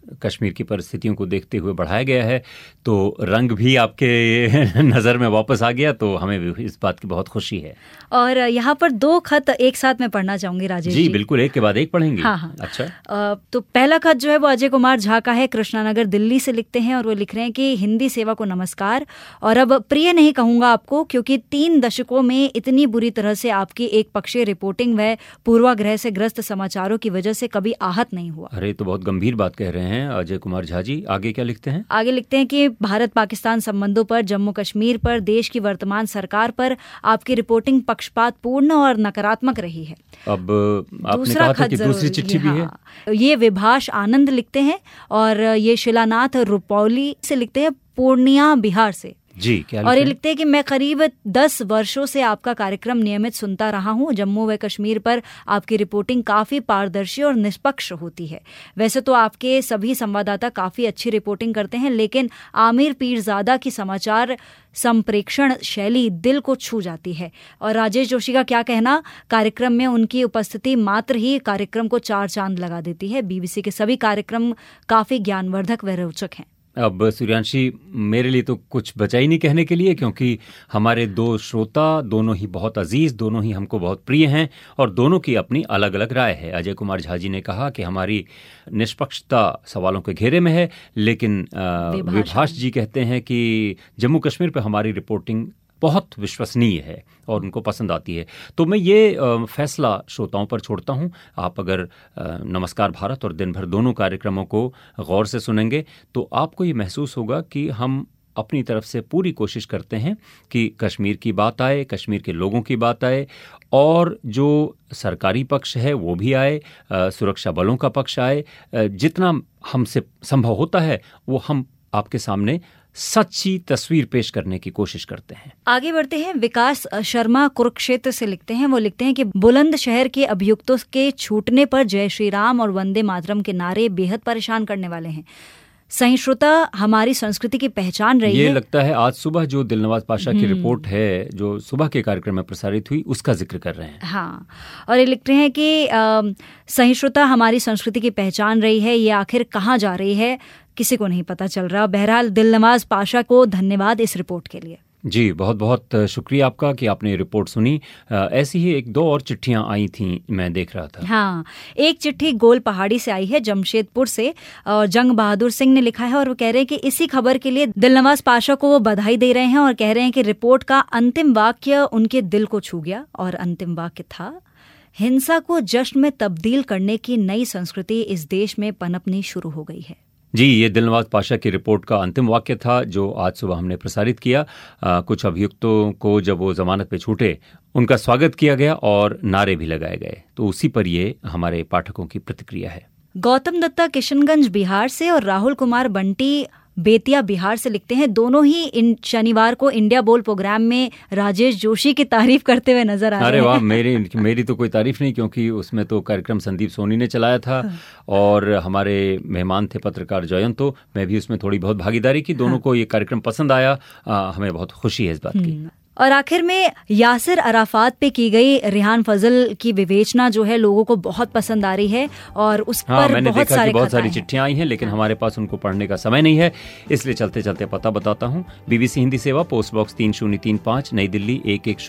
कश्मीर की परिस्थितियों को देखते हुए बढ़ाया गया है, तो रंग भी आपके नज़र में वापस आ गया, तो हमें भी इस बात की बहुत खुशी है। और यहाँ पर 2 खत एक साथ में पढ़ना चाहूंगी राजेश जी। बिल्कुल, एक के बाद एक पढ़ेंगे। हाँ। अच्छा। तो पहला खत जो है वो अजय कुमार झा का है, कृष्णानगर दिल्ली से लिखते हैं और वो लिख रहे हैं कि हिंदी सेवा को नमस्कार, और अब प्रिय नहीं कहूंगा आपको, क्योंकि 3 दशकों में इतनी बुरी तरह से आपकी एक पक्षीय रिपोर्टिंग व पूर्वाग्रह से ग्रस्त समाचारों की वजह से कभी आहत नहीं हुआ। अरे, तो बहुत गंभीर बात कह रहे हैं अजय कुमार झा जी। आगे क्या लिखते हैं? आगे लिखते हैं कि भारत पाकिस्तान संबंधों पर, जम्मू कश्मीर पर, देश की वर्तमान सरकार पर आपकी रिपोर्टिंग पक्षपातपूर्ण और नकारात्मक रही है। अब आपने कहा था कि दूसरी चिट्ठी भी है। ये विभाष आनंद लिखते हैं और ये शिलानाथ रुपौली से लिखते हैं, पूर्णिया बिहार से जी। क्या और ये लिखते हैं कि मैं करीब 10 वर्षों से आपका कार्यक्रम नियमित सुनता रहा हूं। जम्मू व कश्मीर पर आपकी रिपोर्टिंग काफ़ी पारदर्शी और निष्पक्ष होती है। वैसे तो आपके सभी संवाददाता काफ़ी अच्छी रिपोर्टिंग करते हैं, लेकिन आमिर पीरजादा की समाचार संप्रेक्षण शैली दिल को छू जाती है। और राजेश जोशी का क्या कहना, कार्यक्रम में उनकी उपस्थिति मात्र ही कार्यक्रम को 4 चांद लगा देती है। बीबीसी के सभी कार्यक्रम काफ़ी ज्ञानवर्धक व रोचक हैं। अब सूर्यांशी, मेरे लिए तो कुछ बचा ही नहीं कहने के लिए, क्योंकि हमारे 2 श्रोता दोनों ही बहुत अजीज, दोनों ही हमको बहुत प्रिय हैं और दोनों की अपनी अलग अलग राय है। अजय कुमार झा जी ने कहा कि हमारी निष्पक्षता सवालों के घेरे में है, लेकिन विभाष जी कहते हैं कि जम्मू कश्मीर पर हमारी रिपोर्टिंग बहुत विश्वसनीय है और उनको पसंद आती है। तो मैं ये फैसला श्रोताओं पर छोड़ता हूं। आप अगर नमस्कार भारत और दिन भर दोनों कार्यक्रमों को गौर से सुनेंगे तो आपको ये महसूस होगा कि हम अपनी तरफ से पूरी कोशिश करते हैं कि कश्मीर की बात आए, कश्मीर के लोगों की बात आए, और जो सरकारी पक्ष है वो भी आए, सुरक्षा बलों का पक्ष आए। जितना हमसे संभव होता है वो हम आपके सामने सच्ची तस्वीर पेश करने की कोशिश करते हैं। आगे बढ़ते हैं। विकास शर्मा कुरुक्षेत्र से लिखते हैं, वो लिखते हैं कि बुलंदशहर के अभियुक्तों के छूटने पर जय श्री राम और वंदे मातरम के नारे बेहद परेशान करने वाले हैं। सहिष्णुता हमारी संस्कृति की पहचान रही है। ये लगता है आज सुबह जो दिलनवाज पाशा की रिपोर्ट है जो सुबह के कार्यक्रम में प्रसारित हुई, उसका जिक्र कर रहे हैं। हाँ, और ये लिख रहे हैं कि सहिष्णुता हमारी संस्कृति की पहचान रही है, ये आखिर कहाँ जा रही है किसी को नहीं पता चल रहा। बहरहाल दिलनवाज पाशा को धन्यवाद इस रिपोर्ट के लिए। जी, बहुत बहुत शुक्रिया आपका कि आपने रिपोर्ट सुनी। ऐसी ही 1-2 और चिट्ठियां आई थीं, मैं देख रहा था। हाँ, एक चिट्ठी गोल पहाड़ी से आई है, जमशेदपुर से, और जंग बहादुर सिंह ने लिखा है और वो कह रहे हैं कि इसी खबर के लिए दिलनवाज पाशा को वो बधाई दे रहे हैं और कह रहे हैं कि रिपोर्ट का अंतिम वाक्य उनके दिल को छू गया। और अंतिम वाक्य था, हिंसा को जश्न में तब्दील करने की नई संस्कृति इस देश में पनपनी शुरू हो गई है। जी, ये दिलनवाज पाशा की रिपोर्ट का अंतिम वाक्य था जो आज सुबह हमने प्रसारित किया। कुछ अभियुक्तों को जब वो जमानत पे छूटे उनका स्वागत किया गया और नारे भी लगाए गए, तो उसी पर ये हमारे पाठकों की प्रतिक्रिया है। गौतम दत्ता किशनगंज बिहार से और राहुल कुमार बंटी बेतिया बिहार से लिखते हैं, दोनों ही शनिवार को इंडिया बोल प्रोग्राम में राजेश जोशी की तारीफ करते हुए नजर आ रहे हैं। अरे वाह, मेरी तो कोई तारीफ नहीं, क्योंकि उसमें तो कार्यक्रम संदीप सोनी ने चलाया था और हमारे मेहमान थे पत्रकार जयंतो। मैं भी उसमें थोड़ी बहुत भागीदारी की। दोनों को ये कार्यक्रम पसंद आया। हमें बहुत खुशी है इस बात की। और आखिर में यासिर अराफात पे की गई रिहान फजल की विवेचना जो है लोगों को बहुत पसंद आ रही है और उस पर मैंने बहुत सारी चिट्ठियां आई हैं, लेकिन हमारे पास उनको पढ़ने का समय नहीं है, इसलिए चलते चलते पता बताता हूं। बीबीसी हिंदी सेवा, पोस्ट बॉक्स 3035, नई दिल्ली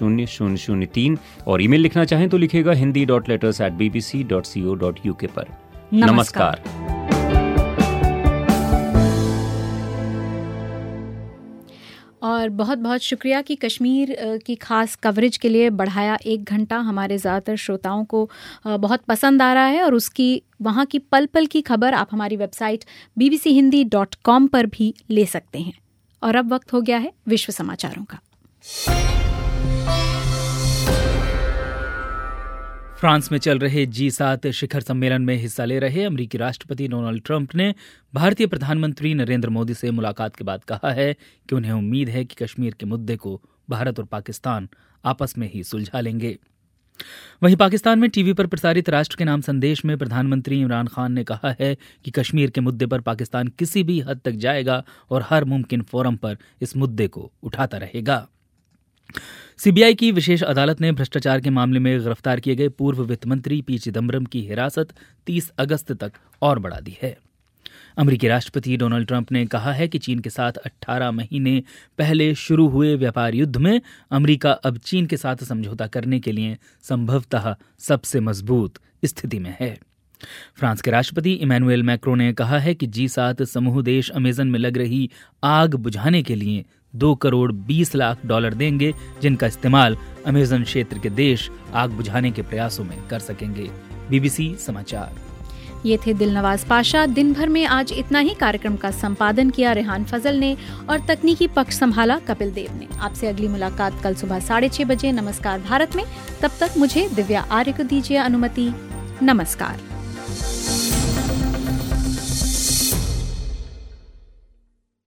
110003। और ईमेल लिखना चाहें तो लिखेगा hindi.letters@bbc.co.uk पर। नमस्कार। और बहुत बहुत शुक्रिया कि कश्मीर की खास कवरेज के लिए बढ़ाया 1 घंटा हमारे ज़्यादातर श्रोताओं को बहुत पसंद आ रहा है। और उसकी वहाँ की पल पल की खबर आप हमारी वेबसाइट bbchindi.com पर भी ले सकते हैं। और अब वक्त हो गया है विश्व समाचारों का। फ्रांस में चल रहे G7 शिखर सम्मेलन में हिस्सा ले रहे अमेरिकी राष्ट्रपति डोनाल्ड ट्रंप ने भारतीय प्रधानमंत्री नरेंद्र मोदी से मुलाकात के बाद कहा है कि उन्हें उम्मीद है कि कश्मीर के मुद्दे को भारत और पाकिस्तान आपस में ही सुलझा लेंगे। वहीं पाकिस्तान में टीवी पर प्रसारित राष्ट्र के नाम संदेश में प्रधानमंत्री इमरान खान ने कहा है कि कश्मीर के मुद्दे पर पाकिस्तान किसी भी हद तक जाएगा और हर मुमकिन फोरम पर इस मुद्दे को उठाता रहेगा। सीबीआई की विशेष अदालत ने भ्रष्टाचार के मामले में गिरफ्तार किए गए पूर्व वित्त मंत्री पी चिदम्बरम की हिरासत 30 अगस्त तक और बढ़ा दी है। अमेरिकी राष्ट्रपति डोनाल्ड ट्रंप ने कहा है कि चीन के साथ 18 महीने पहले शुरू हुए व्यापार युद्ध में अमेरिका अब चीन के साथ समझौता करने के लिए संभवतः सबसे मजबूत स्थिति में है। फ्रांस के राष्ट्रपति इमैनुएल मैक्रों ने कहा है कि G7 समूह देश अमेजन में लग रही आग बुझाने के लिए $2 करोड़ 20 लाख देंगे, जिनका इस्तेमाल अमेजन क्षेत्र के देश आग बुझाने के प्रयासों में कर सकेंगे। BBC समाचार। ये थे दिलनवाज पाशा। दिन भर में आज इतना ही। कार्यक्रम का संपादन किया रेहान फजल ने और तकनीकी पक्ष संभाला कपिल देव ने। आपसे अगली मुलाकात कल सुबह 6:30 बजे नमस्कार भारत में। तब तक मुझे दिव्या आर्य को दीजिए अनुमति। नमस्कार।